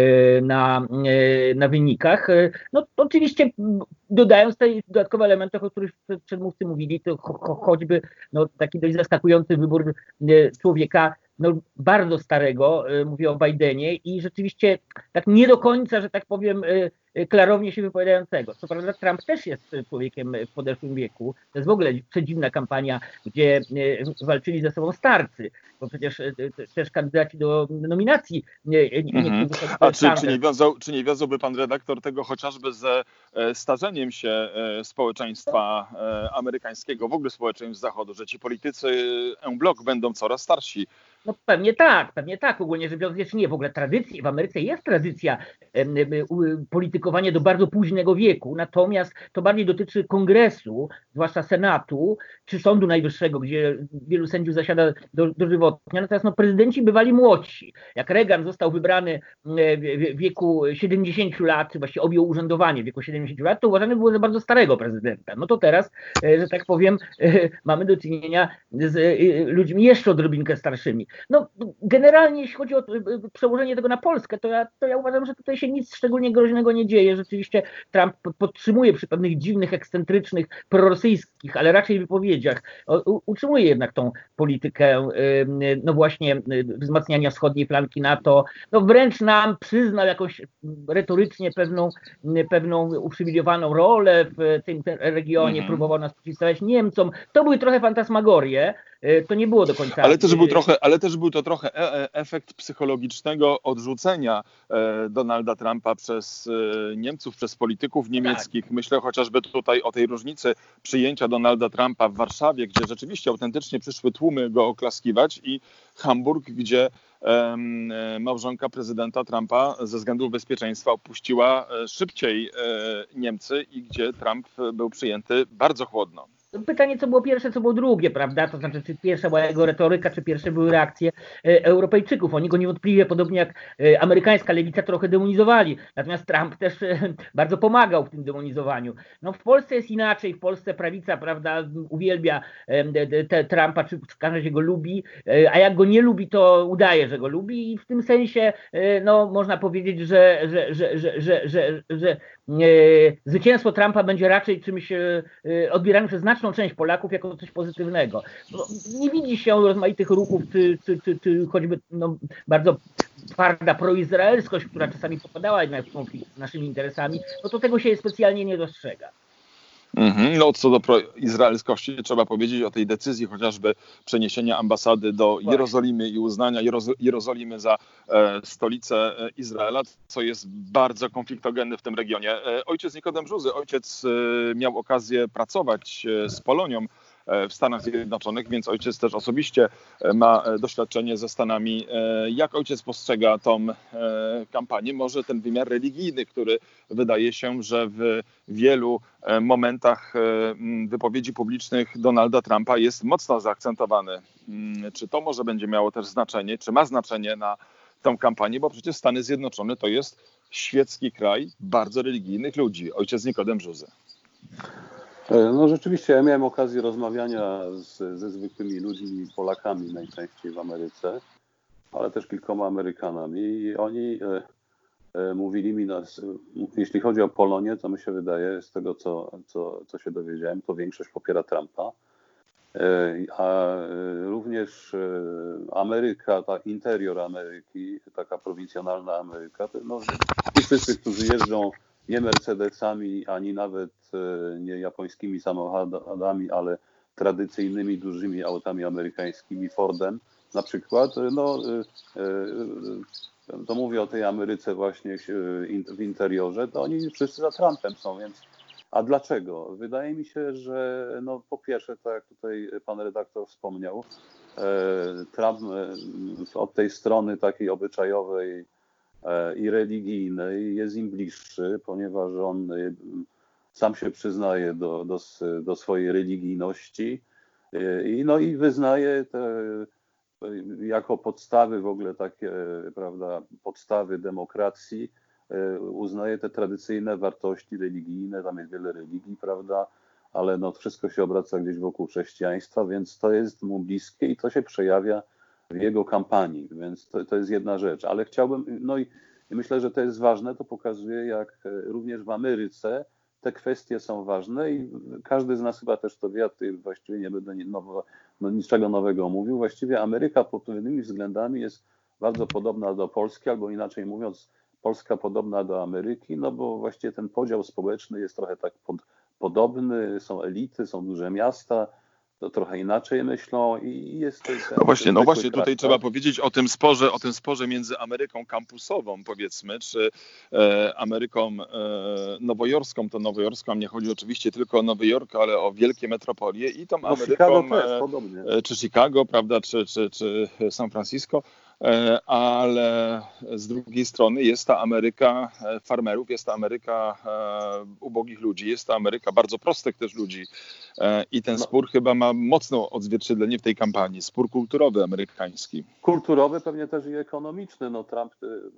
na, na wynikach. No oczywiście dodając te dodatkowe elementy, o których przedmówcy mówili, to cho, choćby no, taki dość zaskakujący wybór człowieka no, bardzo starego, mówię o Bidenie i rzeczywiście tak nie do końca, że tak powiem, klarownie się wypowiadającego. Co prawda Trump też jest człowiekiem w podeszłym wieku. To jest w ogóle przedziwna kampania, gdzie walczyli ze sobą starcy, bo przecież też kandydaci do nominacji. Mhm. A czy, czy, nie wiązał, czy nie wiązałby pan redaktor tego chociażby ze starzeniem się społeczeństwa amerykańskiego, w ogóle społeczeństw Zachodu, że ci politycy en bloc będą coraz starsi? No pewnie tak, pewnie tak, ogólnie rzecz biorąc, wiesz, nie, w ogóle tradycji, w Ameryce jest tradycja em, politykowania do bardzo późnego wieku, natomiast to bardziej dotyczy kongresu, zwłaszcza senatu, czy sądu najwyższego, gdzie wielu sędziów zasiada do, dożywotnia, natomiast no, prezydenci bywali młodsi. Jak Reagan został wybrany w wieku siedemdziesięciu lat, czy właściwie objął urzędowanie w wieku siedemdziesięciu lat, to uważany był za bardzo starego prezydenta. No to teraz, że tak powiem, mamy do czynienia z ludźmi jeszcze odrobinkę starszymi. No, generalnie jeśli chodzi o przełożenie tego na Polskę, to ja, to ja uważam, że tutaj się nic szczególnie groźnego nie dzieje. Rzeczywiście Trump podtrzymuje przy pewnych dziwnych, ekscentrycznych, prorosyjskich, ale raczej wypowiedziach, utrzymuje jednak tą politykę, no właśnie, wzmacniania wschodniej flanki NATO. No wręcz nam przyznał jakąś retorycznie pewną, pewną uprzywilejowaną rolę w tym regionie, mm-hmm. próbował nas przeciwstawiać Niemcom. To były trochę fantasmagorie, to nie było do końca. Ale też był trochę, ale też był to trochę efekt psychologicznego odrzucenia Donalda Trumpa przez Niemców, przez polityków niemieckich. Tak. Myślę chociażby tutaj o tej różnicy przyjęcia Donalda Trumpa w Warszawie, gdzie rzeczywiście autentycznie przyszły tłumy go oklaskiwać, i Hamburg, gdzie małżonka prezydenta Trumpa ze względów bezpieczeństwa opuściła szybciej Niemcy i gdzie Trump był przyjęty bardzo chłodno. Pytanie, co było pierwsze, co było drugie, prawda? To znaczy, czy pierwsza była jego retoryka, czy pierwsze były reakcje Europejczyków. Oni go niewątpliwie, podobnie jak amerykańska lewica, trochę demonizowali. Natomiast Trump też bardzo pomagał w tym demonizowaniu. No w Polsce jest inaczej. W Polsce prawica, prawda, uwielbia te Trumpa, czy w każdym razie go lubi, a jak go nie lubi, to udaje, że go lubi, i w tym sensie, no można powiedzieć, że, że, że, że, że, że, że zwycięstwo Trumpa będzie raczej czymś odbieranym przez znaczną część Polaków jako coś pozytywnego. Nie widzi się rozmaitych ruchów, czy, czy, czy, czy choćby no, bardzo twarda proizraelskość, która czasami popadała jednak w konflikt z naszymi interesami, no to tego się specjalnie nie dostrzega. Mm-hmm. No co do proizraelskości trzeba powiedzieć o tej decyzji chociażby przeniesienia ambasady do Właśnie. Jerozolimy i uznania Jeroz- Jerozolimy za e, stolicę Izraela, co jest bardzo konfliktogenne w tym regionie. E, ojciec Nikodem Żuzy, ojciec e, miał okazję pracować e, z Polonią w Stanach Zjednoczonych, więc ojciec też osobiście ma doświadczenie ze Stanami. Jak ojciec postrzega tą kampanię? Może ten wymiar religijny, który wydaje się, że w wielu momentach wypowiedzi publicznych Donalda Trumpa jest mocno zaakcentowany. Czy to może będzie miało też znaczenie, czy ma znaczenie na tą kampanię, bo przecież Stany Zjednoczone to jest świecki kraj bardzo religijnych ludzi. Ojciec Nikodem Żuzy. No rzeczywiście, ja miałem okazję rozmawiania z, ze zwykłymi ludźmi, Polakami najczęściej w Ameryce, ale też kilkoma Amerykanami i oni e, e, mówili mi, nas, jeśli chodzi o Polonię, to mi się wydaje, z tego co, co, co się dowiedziałem, to większość popiera Trumpa, e, a również e, Ameryka, ta interior Ameryki, taka prowincjonalna Ameryka, to no, ci wszyscy, którzy jeżdżą nie Mercedesami, ani nawet nie japońskimi samochodami, ale tradycyjnymi dużymi autami amerykańskimi, Fordem na przykład, no to mówię o tej Ameryce właśnie w interiorze, to oni wszyscy za Trumpem są, więc a dlaczego? Wydaje mi się, że no po pierwsze, tak jak tutaj pan redaktor wspomniał, Trump od tej strony takiej obyczajowej i religijnej jest im bliższy, ponieważ on sam się przyznaje do, do, do swojej religijności i, no i wyznaje te, jako podstawy w ogóle takie, prawda, podstawy demokracji, uznaje te tradycyjne wartości religijne, tam jest wiele religii, prawda, ale no wszystko się obraca gdzieś wokół chrześcijaństwa, więc to jest mu bliskie i to się przejawia w jego kampanii, więc to, to jest jedna rzecz, ale chciałbym, no i myślę, że to jest ważne, to pokazuje, jak również w Ameryce te kwestie są ważne i każdy z nas chyba też to wie, ja tutaj właściwie nie będę nowo, no niczego nowego mówił, właściwie Ameryka pod pewnymi względami jest bardzo podobna do Polski, albo inaczej mówiąc, Polska podobna do Ameryki, no bo właściwie ten podział społeczny jest trochę tak pod, podobny, są elity, są duże miasta, to trochę inaczej myślą i jest... Ten, no właśnie, no właśnie tutaj kraj, trzeba tak? powiedzieć o tym sporze, o tym sporze między Ameryką kampusową, powiedzmy, czy e, Ameryką e, nowojorską. To nowojorską nie chodzi oczywiście tylko o Nowy Jork, ale o wielkie metropolie i tą No, Ameryką, Chicago też, podobnie. E, czy Chicago, prawda, czy, czy, czy San Francisco, e, ale z drugiej strony jest ta Ameryka farmerów, jest ta Ameryka e, ubogich ludzi, jest ta Ameryka bardzo prostych też ludzi e, i ten no. spór chyba ma mocno odzwierciedlenie w tej kampanii, spór kulturowy amerykański. Kulturowy, pewnie też i ekonomiczny. No Trump,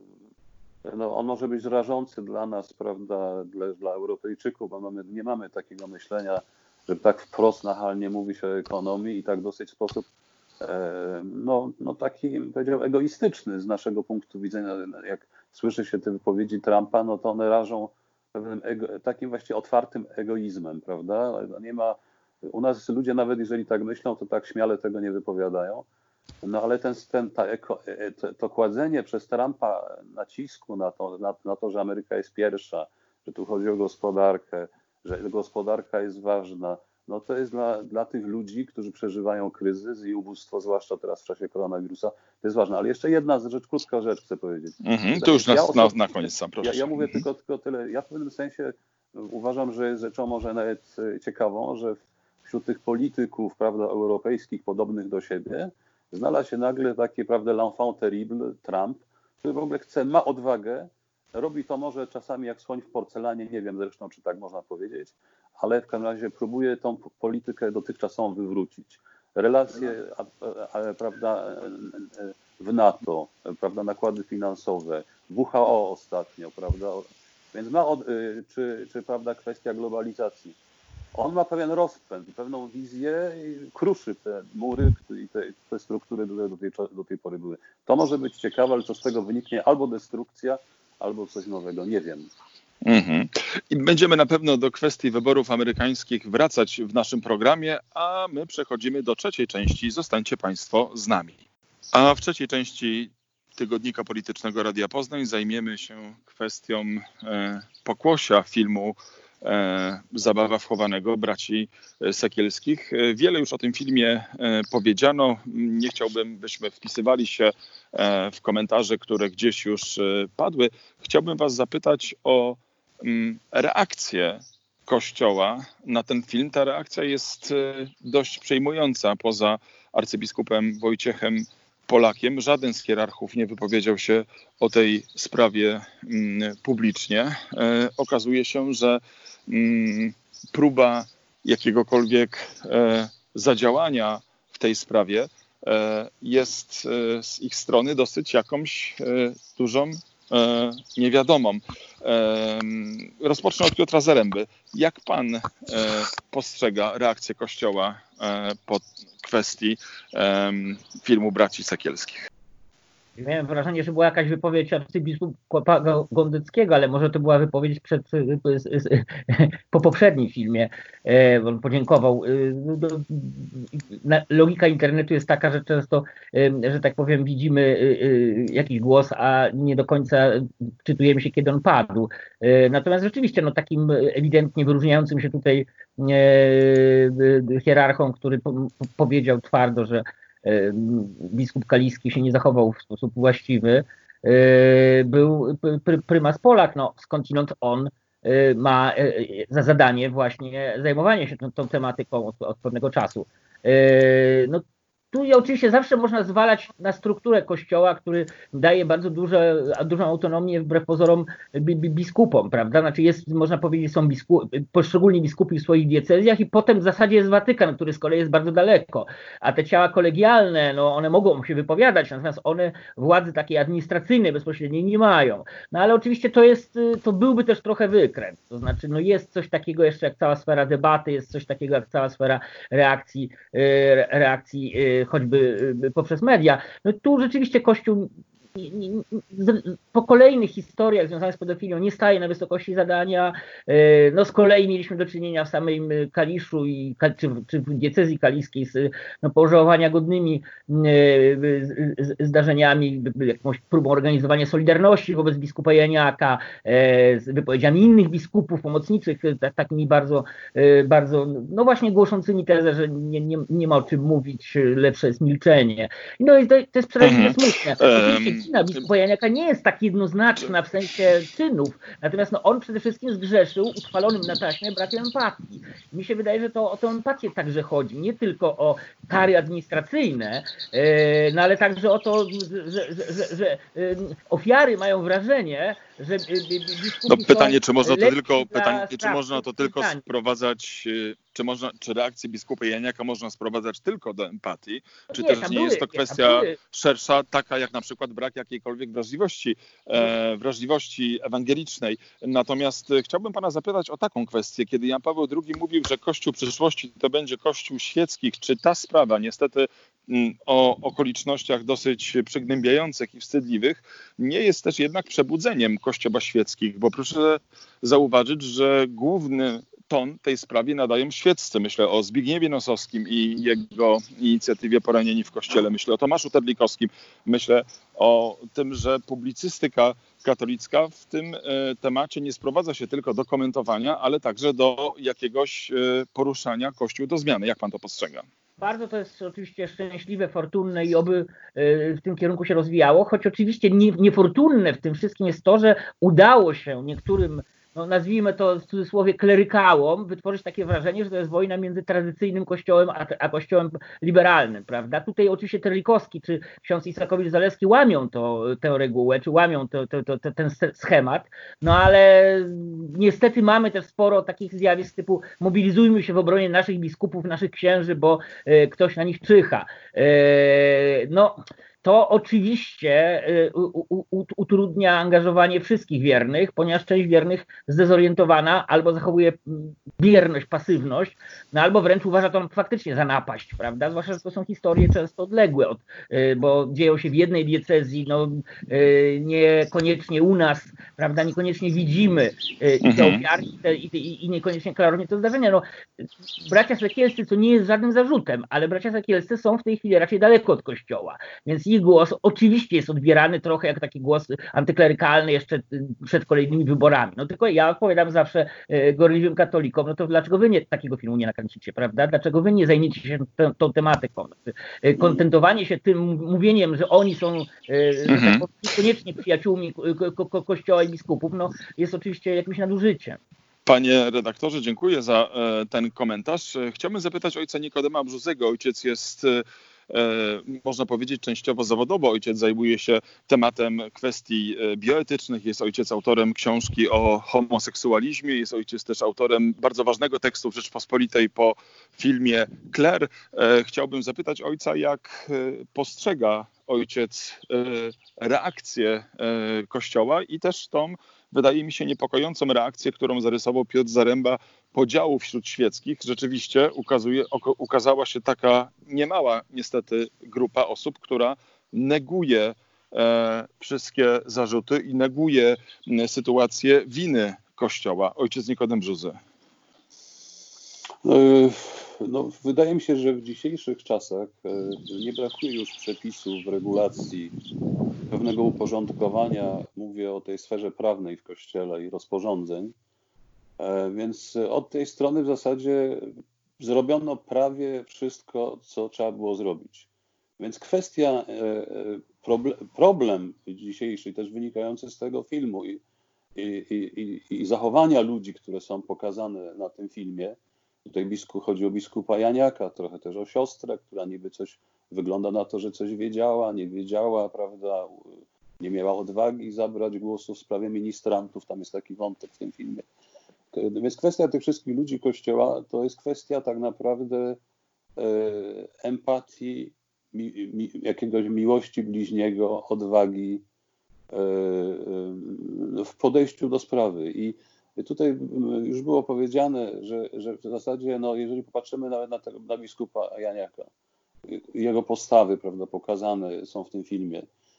no on może być rażący dla nas, prawda, dla, dla Europejczyków, bo mamy, nie mamy takiego myślenia, że tak wprost nachalnie mówi się o ekonomii i tak dosyć w sposób e, no, no taki, powiedział, egoistyczny z naszego punktu widzenia. Jak słyszy się te wypowiedzi Trumpa, no to one rażą pewnym ego, takim właściwie otwartym egoizmem, prawda? Nie ma, u nas ludzie nawet jeżeli tak myślą, to tak śmiale tego nie wypowiadają. No ale ten, ten, ta eko, to, to kładzenie przez Trumpa nacisku na to, na, na to, że Ameryka jest pierwsza, że tu chodzi o gospodarkę, że gospodarka jest ważna, no to jest dla, dla tych ludzi, którzy przeżywają kryzys i ubóstwo, zwłaszcza teraz w czasie koronawirusa, to jest ważne. Ale jeszcze jedna rzecz, krótka rzecz chcę powiedzieć. Mhm, to już na, ja na, na koniec sam, proszę. Ja, ja mówię mhm. tylko, tylko tyle. Ja w pewnym sensie uważam, że jest rzeczą może nawet ciekawą, że wśród tych polityków, prawda, europejskich podobnych do siebie znalazł się nagle taki, prawda, l'enfant terrible, Trump, który w ogóle chce, ma odwagę, robi to może czasami jak słoń w porcelanie, nie wiem zresztą, czy tak można powiedzieć, ale w każdym razie próbuje tą politykę dotychczasową wywrócić. Relacje, a, a, prawda, w NATO, prawda, nakłady finansowe, W H O ostatnio, prawda, więc ma, od, czy, czy prawda, kwestia globalizacji. On ma pewien rozpęd, pewną wizję i kruszy te mury i te, te struktury, które do tej, do tej pory były. To może być ciekawe, ale co z tego wyniknie? Albo destrukcja, albo coś nowego, nie wiem. Mhm. I będziemy na pewno do kwestii wyborów amerykańskich wracać w naszym programie, a my przechodzimy do trzeciej części. Zostańcie Państwo z nami. A w trzeciej części Tygodnika Politycznego Radia Poznań zajmiemy się kwestią e, pokłosia filmu e, Zabawa wchowanego braci Sekielskich. Wiele już o tym filmie e, powiedziano. Nie chciałbym, byśmy wpisywali się e, w komentarze, które gdzieś już e, padły. Chciałbym Was zapytać o m, reakcję Kościoła na ten film, ta reakcja jest dość przejmująca. Poza arcybiskupem Wojciechem Polakiem żaden z hierarchów nie wypowiedział się o tej sprawie publicznie. Okazuje się, że próba jakiegokolwiek zadziałania w tej sprawie jest z ich strony dosyć jakąś dużą niewiadomą. Rozpocznę od Piotra Zaręby. Jak pan postrzega reakcję Kościoła po kwestii filmu Braci Sekielskich? Miałem wrażenie, że była jakaś wypowiedź arcybiskupa Gondeckiego, ale może to była wypowiedź przed, po poprzednim filmie. On podziękował. Logika internetu jest taka, że często, że tak powiem, widzimy jakiś głos, a nie do końca czytujemy się, kiedy on padł. Natomiast rzeczywiście no, takim ewidentnie wyróżniającym się tutaj hierarchą, który powiedział twardo, że biskup Kaliski się nie zachował w sposób właściwy, był prymas Polak. No, skądinąd on ma za zadanie właśnie zajmowanie się tą, tą tematyką od, od pewnego czasu. No, tu oczywiście zawsze można zwalać na strukturę Kościoła, który daje bardzo duże, dużą autonomię wbrew pozorom biskupom, prawda? Znaczy jest, można powiedzieć, są biskup, poszczególni biskupi w swoich diecezjach i potem w zasadzie jest Watykan, który z kolei jest bardzo daleko. A te ciała kolegialne, no one mogą się wypowiadać, natomiast one władzy takiej administracyjnej bezpośredniej nie mają. No ale oczywiście to jest, to byłby też trochę wykręt. To znaczy, no jest coś takiego jeszcze jak cała sfera debaty, jest coś takiego jak cała sfera reakcji, reakcji choćby poprzez media. No tu rzeczywiście Kościół po kolejnych historiach związanych z pedofilią nie staje na wysokości zadania. No z kolei mieliśmy do czynienia w samym Kaliszu i, czy, czy w diecezji kaliskiej z no, pożałowania godnymi zdarzeniami, jakąś próbą organizowania solidarności wobec biskupa Janiaka, z wypowiedziami innych biskupów pomocniczych, tak, takimi bardzo, bardzo, no właśnie głoszącymi tezę, że nie, nie, nie ma o czym mówić, lepsze jest milczenie. No i to, to jest przeraźliwie smutne. Oczywiście wina biskupa Janiaka nie jest tak jednoznaczna w sensie czynów, natomiast no, on przede wszystkim zgrzeszył utrwalonym na taśmie brakiem empatii. Mi się wydaje, że to o tę empatię także chodzi, nie tylko o kary administracyjne, no ale także o to, że, że, że, że ofiary mają wrażenie, że biskupi no, pytanie, czy można to tylko pytanie, czy można to tylko sprowadzać, czy można, czy reakcję biskupa Janiaka można sprowadzać tylko do empatii, czy nie, też nie były, jest to kwestia były. szersza, taka jak na przykład brak jakiejkolwiek wrażliwości, e, wrażliwości ewangelicznej. Natomiast chciałbym pana zapytać o taką kwestię, kiedy Jan Paweł drugi mówił, że Kościół przyszłości to będzie Kościół świeckich, czy ta sprawa niestety o okolicznościach dosyć przygnębiających i wstydliwych nie jest też jednak przebudzeniem Kościoła świeckich, bo proszę zauważyć, że główny ton tej sprawie nadają świeccy. Myślę o Zbigniewie Nosowskim i jego inicjatywie Poranieni w Kościele. Myślę o Tomaszu Terlikowskim. Myślę o tym, że publicystyka katolicka w tym temacie nie sprowadza się tylko do komentowania, ale także do jakiegoś poruszania Kościół do zmiany. Jak pan to postrzega? Bardzo to jest oczywiście szczęśliwe, fortunne i oby w tym kierunku się rozwijało, choć oczywiście niefortunne w tym wszystkim jest to, że udało się niektórym, no nazwijmy to w cudzysłowie klerykałom, wytworzyć takie wrażenie, że to jest wojna między tradycyjnym kościołem a, a kościołem liberalnym, prawda? Tutaj oczywiście Terlikowski czy ksiądz Isakowicz-Zaleski łamią to, tę regułę, czy łamią to, to, to, to, ten schemat, no ale niestety mamy też sporo takich zjawisk typu mobilizujmy się w obronie naszych biskupów, naszych księży, bo e, ktoś na nich czyha. E, no... To oczywiście utrudnia angażowanie wszystkich wiernych, ponieważ część wiernych zdezorientowana albo zachowuje bierność, pasywność, no albo wręcz uważa to faktycznie za napaść, prawda? Zwłaszcza, że to są historie często odległe, od, bo dzieją się w jednej diecezji, no niekoniecznie u nas, prawda? Niekoniecznie widzimy i te ofiary, i, te, i, i niekoniecznie klarownie to zdarzenia. No, bracia Sekielscy, co nie jest żadnym zarzutem, ale bracia Sekielscy są w tej chwili raczej daleko od Kościoła, więc ich głos oczywiście jest odbierany trochę jak taki głos antyklerykalny jeszcze przed kolejnymi wyborami. No tylko ja odpowiadam zawsze gorliwym katolikom, no to dlaczego wy nie, takiego filmu nie nakręcicie, prawda? Dlaczego wy nie zajmiecie się tą, tą tematyką? Kontentowanie się tym mówieniem, że oni są mhm. tak, niekoniecznie przyjaciółmi ko ko Kościoła i biskupów, no jest oczywiście jakimś nadużyciem. Panie redaktorze, dziękuję za ten komentarz. Chciałbym zapytać ojca Nikodema Brzozego. Ojciec jest, można powiedzieć, częściowo zawodowo. Ojciec zajmuje się tematem kwestii bioetycznych. Jest ojciec autorem książki o homoseksualizmie. Jest ojciec też autorem bardzo ważnego tekstu w Rzeczpospolitej po filmie Claire. Chciałbym zapytać ojca, jak postrzega ojciec reakcję Kościoła i też tą, wydaje mi się, niepokojącą reakcję, którą zarysował Piotr Zaręba, podziału wśród świeckich. Rzeczywiście ukazuje, ukazała się taka niemała niestety grupa osób, która neguje e, wszystkie zarzuty i neguje sytuację winy Kościoła. Ojciec Nikodem Brzózy. No, wydaje mi się, że w dzisiejszych czasach nie brakuje już przepisów, regulacji, pewnego uporządkowania. Mówię o tej sferze prawnej w Kościele i rozporządzeń. Więc od tej strony w zasadzie zrobiono prawie wszystko, co trzeba było zrobić. Więc kwestia, problem dzisiejszy, też wynikający z tego filmu i, i, i, i zachowania ludzi, które są pokazane na tym filmie. Tutaj biskup, chodzi o biskupa Janiaka, trochę też o siostrę, która niby coś, wygląda na to, że coś wiedziała, nie wiedziała, prawda, nie miała odwagi zabrać głosu w sprawie ministrantów, tam jest taki wątek w tym filmie. Więc kwestia tych wszystkich ludzi Kościoła to jest kwestia tak naprawdę e, empatii, mi, mi, jakiegoś miłości bliźniego, odwagi e, e, w podejściu do sprawy. I tutaj już było powiedziane, że, że w zasadzie, no, jeżeli popatrzymy nawet na, tego, na biskupa Janiaka, jego postawy, prawda, pokazane są w tym filmie,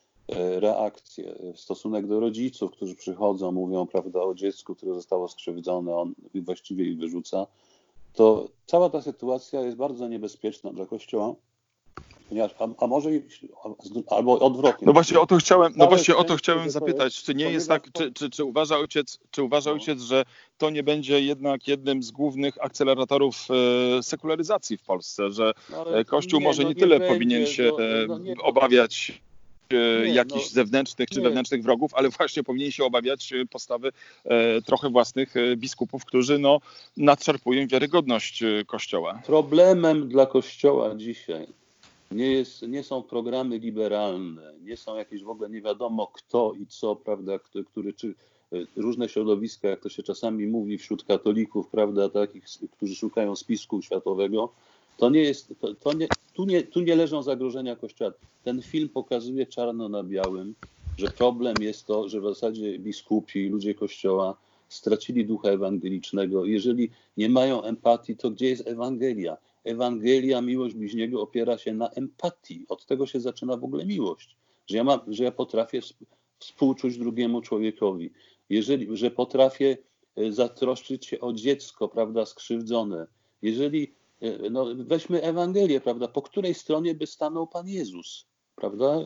reakcje, stosunek do rodziców, którzy przychodzą, mówią, prawda, o dziecku, które zostało skrzywdzone, on właściwie ich wyrzuca, to cała ta sytuacja jest bardzo niebezpieczna dla Kościoła. Ponieważ, a, a może albo odwrotnie. No właśnie o to chciałem, no właśnie o to chciałem zapytać, czy nie jest tak, czy, czy, czy uważa ojciec, czy uważa ojciec, że to nie będzie jednak jednym z głównych akceleratorów e, sekularyzacji w Polsce, że no, Kościół nie, może nie, no, tyle nie powinien będzie, się no, no, nie, obawiać nie, jakichś no, zewnętrznych czy nie. wewnętrznych wrogów, ale właśnie powinien się obawiać postawy e, trochę własnych biskupów, którzy no, nadszarpują wiarygodność Kościoła. Problemem dla Kościoła dzisiaj Nie, jest, nie są programy liberalne, nie są jakieś w ogóle nie wiadomo kto i co, prawda, który, który czy różne środowiska, jak to się czasami mówi wśród katolików, prawda, takich, którzy szukają spisku światowego, to nie jest, to, to nie, tu, nie, tu nie leżą zagrożenia Kościoła. Ten film pokazuje czarno na białym, że problem jest to, że w zasadzie biskupi, ludzie Kościoła stracili ducha ewangelicznego. Jeżeli nie mają empatii, to gdzie jest Ewangelia? Ewangelia, miłość bliźniego opiera się na empatii. Od tego się zaczyna w ogóle miłość. Że ja, mam, że ja potrafię współczuć drugiemu człowiekowi. Jeżeli, że potrafię zatroszczyć się o dziecko, prawda, skrzywdzone. Jeżeli, no weźmy Ewangelię, prawda, po której stronie by stanął Pan Jezus? Prawda?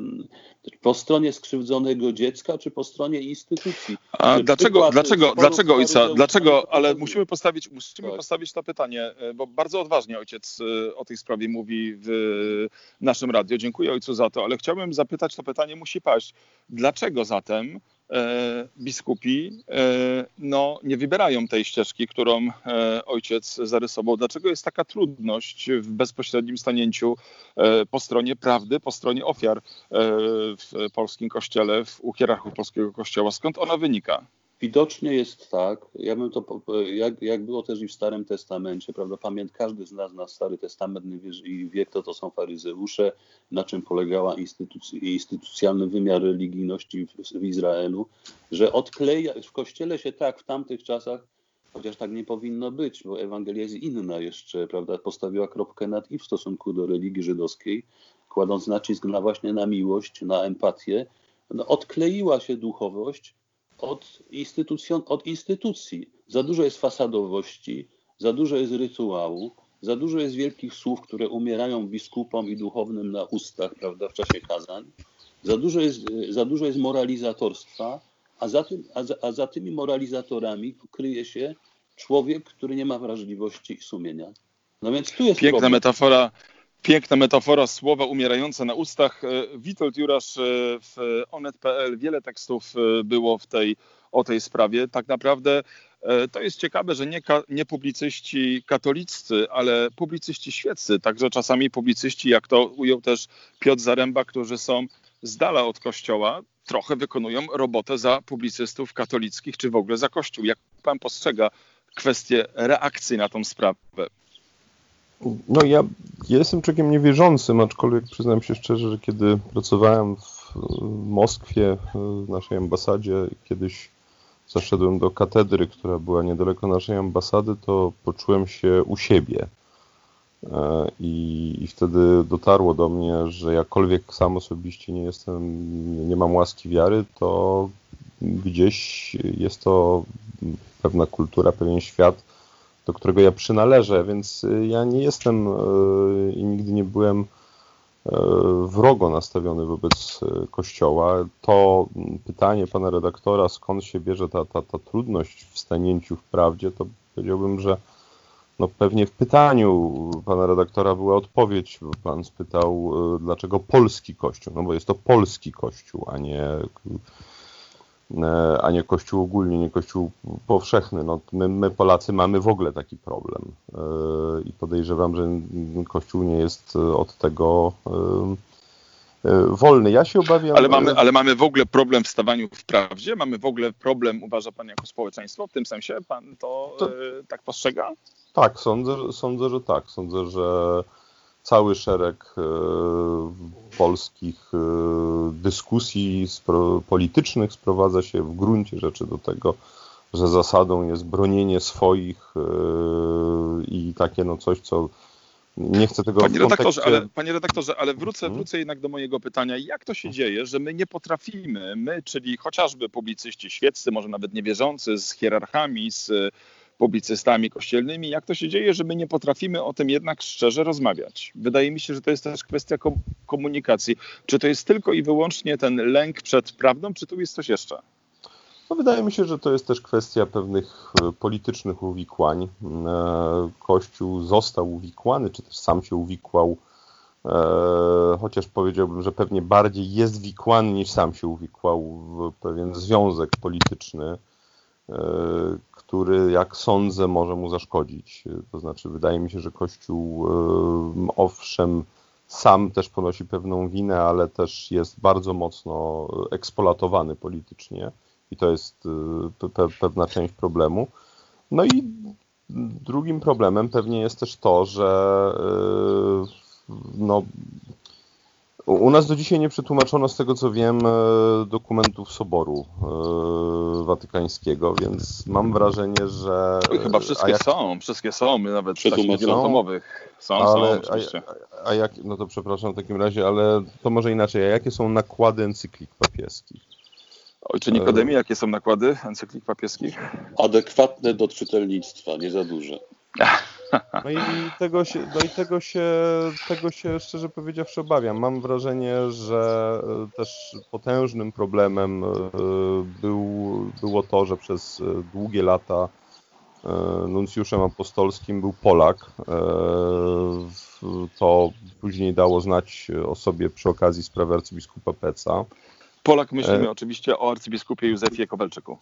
Po stronie skrzywdzonego dziecka, czy po stronie instytucji? A dlaczego, dlaczego, dlaczego ojca, dlaczego, ale musimy postawić, musimy tak. postawić to pytanie, bo bardzo odważnie ojciec o tej sprawie mówi w naszym radio. Dziękuję ojcu za to, ale chciałbym zapytać, to pytanie musi paść. Dlaczego zatem e, biskupi e, no, nie wybierają tej ścieżki, którą e, ojciec zarysował? Dlaczego jest taka trudność w bezpośrednim stanięciu e, po stronie prawdy, po stronie ofiar e, w polskim kościele, w, u hierarchów polskiego kościoła? Skąd ona wynika? Widocznie jest tak, ja bym to, jak, jak było też i w Starym Testamencie, prawda, pamięt, każdy z nas na Stary Testament i wie, kto to są faryzeusze, na czym polegała instytuc- instytucjonalny wymiar religijności w, w Izraelu, że odkleja, w Kościele się tak w tamtych czasach, chociaż tak nie powinno być, bo Ewangelia jest inna jeszcze, prawda, postawiła kropkę nad i w stosunku do religii żydowskiej, kładąc nacisk na właśnie na miłość, na empatię, no, odkleiła się duchowość Od, instytucjon, od instytucji. Za dużo jest fasadowości, za dużo jest rytuału, za dużo jest wielkich słów, które umierają biskupom i duchownym na ustach, prawda, w czasie kazań. Za dużo jest, za dużo jest moralizatorstwa, a za, tym, a, za, a za tymi moralizatorami kryje się człowiek, który nie ma wrażliwości i sumienia. No więc tu jest Piękna problem. metafora. Piękna metafora, słowa umierające na ustach. Witold Jurasz w onet kropka pe el. Wiele tekstów było w tej, o tej sprawie. Tak naprawdę to jest ciekawe, że nie, nie publicyści katoliccy, ale publicyści świeccy, także czasami publicyści, jak to ujął też Piotr Zaręba, którzy są z dala od Kościoła, trochę wykonują robotę za publicystów katolickich, czy w ogóle za Kościół. Jak pan postrzega kwestię reakcji na tą sprawę? No ja, ja jestem człowiekiem niewierzącym, aczkolwiek przyznam się szczerze, że kiedy pracowałem w Moskwie, w naszej ambasadzie, kiedyś zaszedłem do katedry, która była niedaleko naszej ambasady, to poczułem się u siebie. I, I wtedy dotarło do mnie, że jakkolwiek sam osobiście nie jestem, nie mam łaski wiary, to gdzieś jest to pewna kultura, pewien świat, do którego ja przynależę, więc ja nie jestem i nigdy nie byłem wrogo nastawiony wobec Kościoła. To pytanie pana redaktora, skąd się bierze ta, ta, ta trudność w stanięciu w prawdzie, to powiedziałbym, że no pewnie w pytaniu pana redaktora była odpowiedź, bo pan spytał, dlaczego polski Kościół, no bo jest to polski Kościół, a nie, a nie Kościół ogólnie, nie Kościół powszechny. No, my, my Polacy mamy w ogóle taki problem i podejrzewam, że Kościół nie jest od tego wolny. Ja się obawiam... Ale mamy, ale mamy w ogóle problem w stawaniu w prawdzie? Mamy w ogóle problem, uważa pan, jako społeczeństwo? W tym sensie pan to, to... tak postrzega? Tak, sądzę, sądzę, że tak. Sądzę, że cały szereg e, polskich e, dyskusji spro, politycznych sprowadza się w gruncie rzeczy do tego, że zasadą jest bronienie swoich e, i takie no coś, co nie chcę tego... Panie redaktorze, kontekście... ale, panie redaktorze, ale wrócę, wrócę jednak do mojego pytania. Jak to się dzieje, że my nie potrafimy, my, czyli chociażby publicyści świeccy, może nawet niewierzący, z hierarchami, z publicystami kościelnymi, jak to się dzieje, że my nie potrafimy o tym jednak szczerze rozmawiać? Wydaje mi się, że to jest też kwestia komunikacji. Czy to jest tylko i wyłącznie ten lęk przed prawdą, czy tu jest coś jeszcze? No, wydaje mi się, że to jest też kwestia pewnych politycznych uwikłań. Kościół został uwikłany, czy też sam się uwikłał, chociaż powiedziałbym, że pewnie bardziej jest wikłany niż sam się uwikłał w pewien związek polityczny, który, jak sądzę, może mu zaszkodzić. To znaczy, wydaje mi się, że Kościół owszem sam też ponosi pewną winę, ale też jest bardzo mocno eksploatowany politycznie i to jest pe- pewna część problemu. No i drugim problemem pewnie jest też to, że no, u nas do dzisiaj nie przetłumaczono, z tego co wiem, dokumentów Soboru Watykańskiego, więc mam wrażenie, że... Chyba wszystkie jak... są, wszystkie są, nawet w takich wielotomowych są, ale, są oczywiście. A, a jak, no to przepraszam w takim razie, ale to może inaczej, a jakie są nakłady encyklik papieskich? Ojcze Nikodemie, jakie są nakłady encyklik papieskich? Adekwatne do czytelnictwa, nie za duże. No i tego się, no i tego się, tego się szczerze powiedziawszy obawiam. Mam wrażenie, że też potężnym problemem był, było to, że przez długie lata nuncjuszem apostolskim był Polak. To później dało znać o sobie przy okazji sprawy arcybiskupa Peca. Polak, myślimy e... oczywiście o arcybiskupie Józefie Kowalczyku.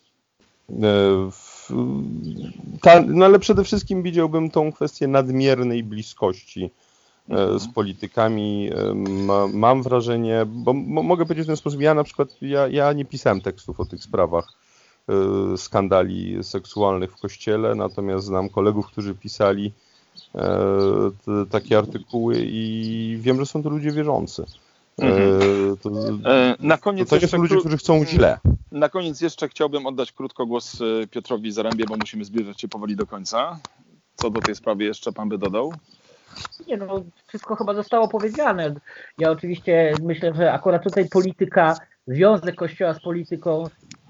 Ta, no ale przede wszystkim widziałbym tą kwestię nadmiernej bliskości mhm. z politykami. Ma, mam wrażenie, bo m- mogę powiedzieć w ten sposób, ja na przykład, ja, ja nie pisałem tekstów o tych sprawach y, skandali seksualnych w Kościele, natomiast znam kolegów, którzy pisali y, t, takie artykuły i wiem, że są to ludzie wierzący. Mhm. To, na koniec to nie są ludzie, którzy chcą źle. Na koniec jeszcze chciałbym oddać krótko głos Piotrowi Zarębie, bo musimy zbliżać się powoli do końca. Co do tej sprawy jeszcze pan by dodał? Nie no, wszystko chyba zostało powiedziane. Ja oczywiście myślę, że akurat tutaj polityka, związek Kościoła z polityką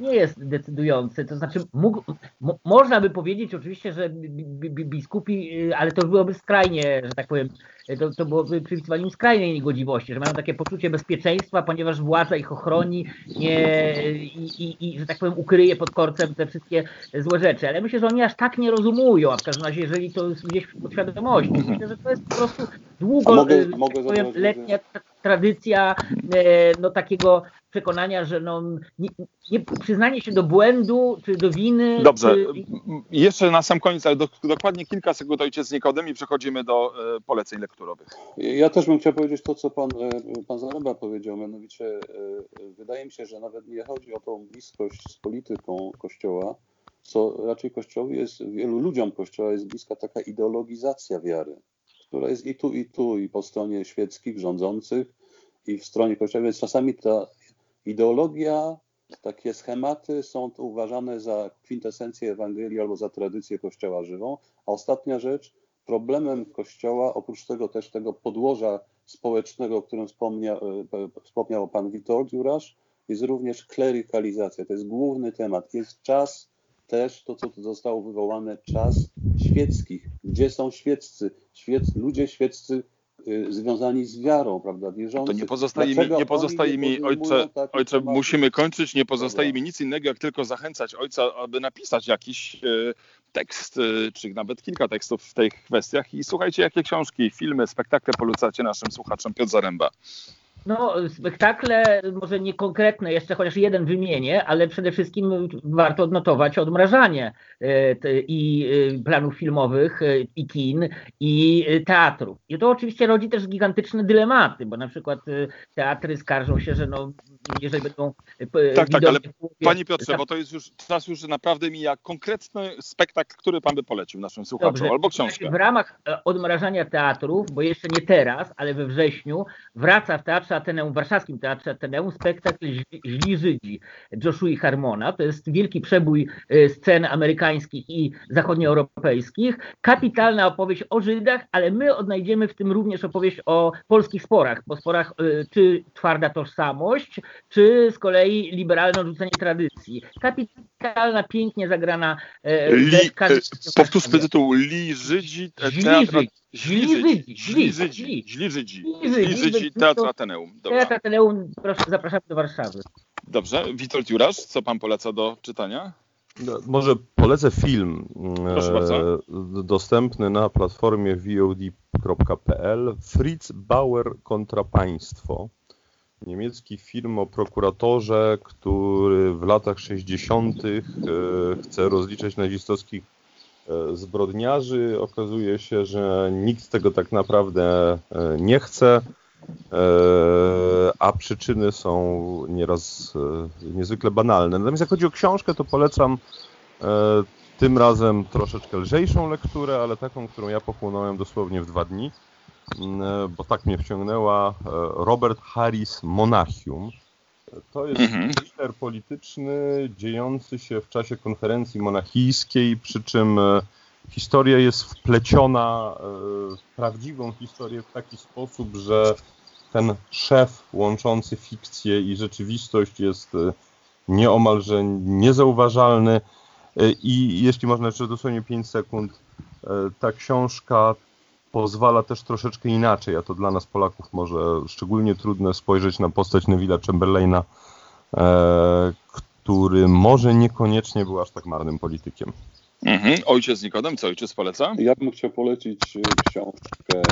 nie jest decydujący. To znaczy, mógł, mo, można by powiedzieć oczywiście, że biskupi, ale to byłoby skrajnie, że tak powiem, to, to byłoby przypisywanie im skrajnej niegodziwości, że mają takie poczucie bezpieczeństwa, ponieważ władza ich ochroni nie, i, i, i, że tak powiem, ukryje pod korcem te wszystkie złe rzeczy. Ale myślę, że oni aż tak nie rozumują, a w każdym razie, jeżeli to jest gdzieś w podświadomości, myślę, że to jest po prostu długo, mogę, tak mogę powiem, zadać, letnia tradycja no, takiego przekonania, że no, nie, nie, przyznanie się do błędu, czy do winy... Dobrze, Czy... jeszcze na sam koniec, ale do, dokładnie kilka sekund, ojciec Nikodem, i przechodzimy do e, poleceń lekturowych. Ja też bym chciał powiedzieć to, co pan, pan Zaręba powiedział, mianowicie wydaje mi się, że nawet nie chodzi o tą bliskość z polityką Kościoła, co raczej Kościołowi jest, wielu ludziom Kościoła jest bliska taka ideologizacja wiary, która jest i tu, i tu, i po stronie świeckich, rządzących, i w stronie Kościoła, więc czasami ta ideologia, takie schematy są uważane za kwintesencję Ewangelii albo za tradycję Kościoła żywą. A ostatnia rzecz, problemem Kościoła, oprócz tego też tego podłoża społecznego, o którym wspomniał, wspomniał pan Witold Jurasz, jest również klerykalizacja. To jest główny temat. Jest czas też, to co tu zostało wywołane, czas świeckich. Gdzie są świeccy? Świec, ludzie świeccy związani z wiarą, prawda, wierzący. To nie pozostaje mi, nie pozostaje mi ojcze, ojcze musimy kończyć, nie pozostaje Dobra. mi nic innego, jak tylko zachęcać ojca, aby napisać jakiś e, tekst, e, czy nawet kilka tekstów w tych kwestiach i słuchajcie, jakie książki, filmy, spektakle polecacie naszym słuchaczom. Piotr Zaręba. No, spektakle może nie konkretne, jeszcze chociaż jeden wymienię, ale przede wszystkim warto odnotować odmrażanie i planów filmowych, i kin, i teatrów. I to oczywiście rodzi też gigantyczne dylematy, bo na przykład teatry skarżą się, że no, jeżeli będą Tak, tak, ale panie Piotrze, bo to jest już czas już naprawdę mija, konkretny spektakl, który pan by polecił naszym słuchaczom, Dobrze. albo książkę. W ramach odmrażania teatrów, bo jeszcze nie teraz, ale we wrześniu, wraca w Teatrze Ateneum, w warszawskim Teatrze Ateneum spektakl Źli Żydzi Joshua Harmona. To jest wielki przebój scen amerykańskich i zachodnioeuropejskich. Kapitalna opowieść o Żydach, ale my odnajdziemy w tym również opowieść o polskich sporach, bo sporach czy twarda tożsamość, czy z kolei liberalne odrzucenie tradycji. Kapitalna, pięknie zagrana Li, powtórzmy tytuł Li Żydzi Teatr Źli Żydzi, źli Żydzi, źli Żydzi, źli Żydzi, Teatr Ateneum. Teatr Ateneum, proszę, zapraszamy do Warszawy. Dobrze, Witold Jurasz, co pan poleca do czytania? No, może polecę film. Proszę bardzo. Dostępny na platformie V O D kropka P L. Fritz Bauer kontra państwo. Niemiecki film o prokuratorze, który w latach sześćdziesiątych chce rozliczać nazistowskich zbrodniarzy. Okazuje się, że nikt tego tak naprawdę nie chce, a przyczyny są nieraz niezwykle banalne. Natomiast jak chodzi o książkę, to polecam tym razem troszeczkę lżejszą lekturę, ale taką, którą ja pochłonąłem dosłownie w dwa dni, bo tak mnie wciągnęła. Robert Harris Monachium. To jest mhm. thriller polityczny dziejący się w czasie konferencji monachijskiej, przy czym historia jest wpleciona w prawdziwą historię w taki sposób, że ten szef łączący fikcję i rzeczywistość jest nieomalże niezauważalny. I jeśli można jeszcze dosłownie pięć sekund, ta książka pozwala też troszeczkę inaczej, a to dla nas Polaków może szczególnie trudne, spojrzeć na postać Neville'a Chamberlaina, e, który może niekoniecznie był aż tak marnym politykiem. Mhm. Ojciec Nikodem, co ojciec poleca? Ja bym chciał polecić książkę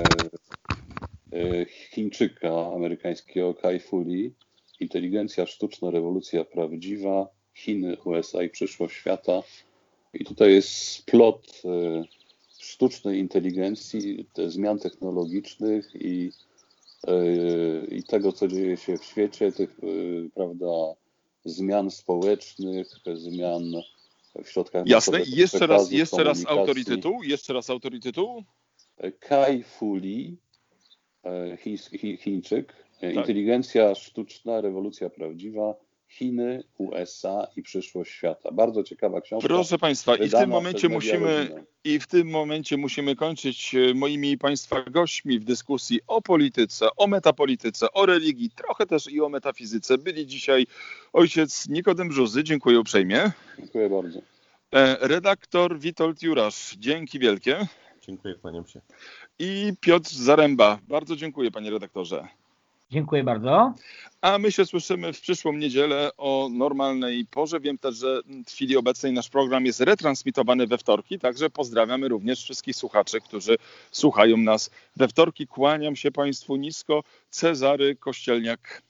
Chińczyka amerykańskiego Kai Fu Lee, Inteligencja sztuczna, rewolucja prawdziwa, Chiny, U S A i przyszłość świata. I tutaj jest splot sztucznej inteligencji, te zmian technologicznych i, yy, i tego, co dzieje się w świecie, tych yy, prawda, zmian społecznych, zmian w środkach Jasne. I jeszcze raz, jeszcze raz autor i tytuł. Jeszcze raz autor i tytuł. Kai Fu Lee, Chiński, Chińczyk. Tak. Inteligencja sztuczna, rewolucja prawdziwa, Chiny, U S A i przyszłość świata. Bardzo ciekawa książka. Proszę Państwa, i w wydana tym momencie przez Media musimy Rodzinę. i w tym momencie musimy kończyć e, moimi Państwa gośćmi w dyskusji o polityce, o metapolityce, o religii, trochę też i o metafizyce. Byli dzisiaj ojciec Nikodem Brzózy, dziękuję uprzejmie. Dziękuję bardzo. E, redaktor Witold Jurasz, dzięki wielkie. Dziękuję, kłaniam się. I Piotr Zaręba, bardzo dziękuję panie redaktorze. Dziękuję bardzo. A my się słyszymy w przyszłą niedzielę o normalnej porze. Wiem też, że w chwili obecnej nasz program jest retransmitowany we wtorki, także pozdrawiamy również wszystkich słuchaczy, którzy słuchają nas we wtorki. Kłaniam się Państwu nisko. Cezary Kościelniak.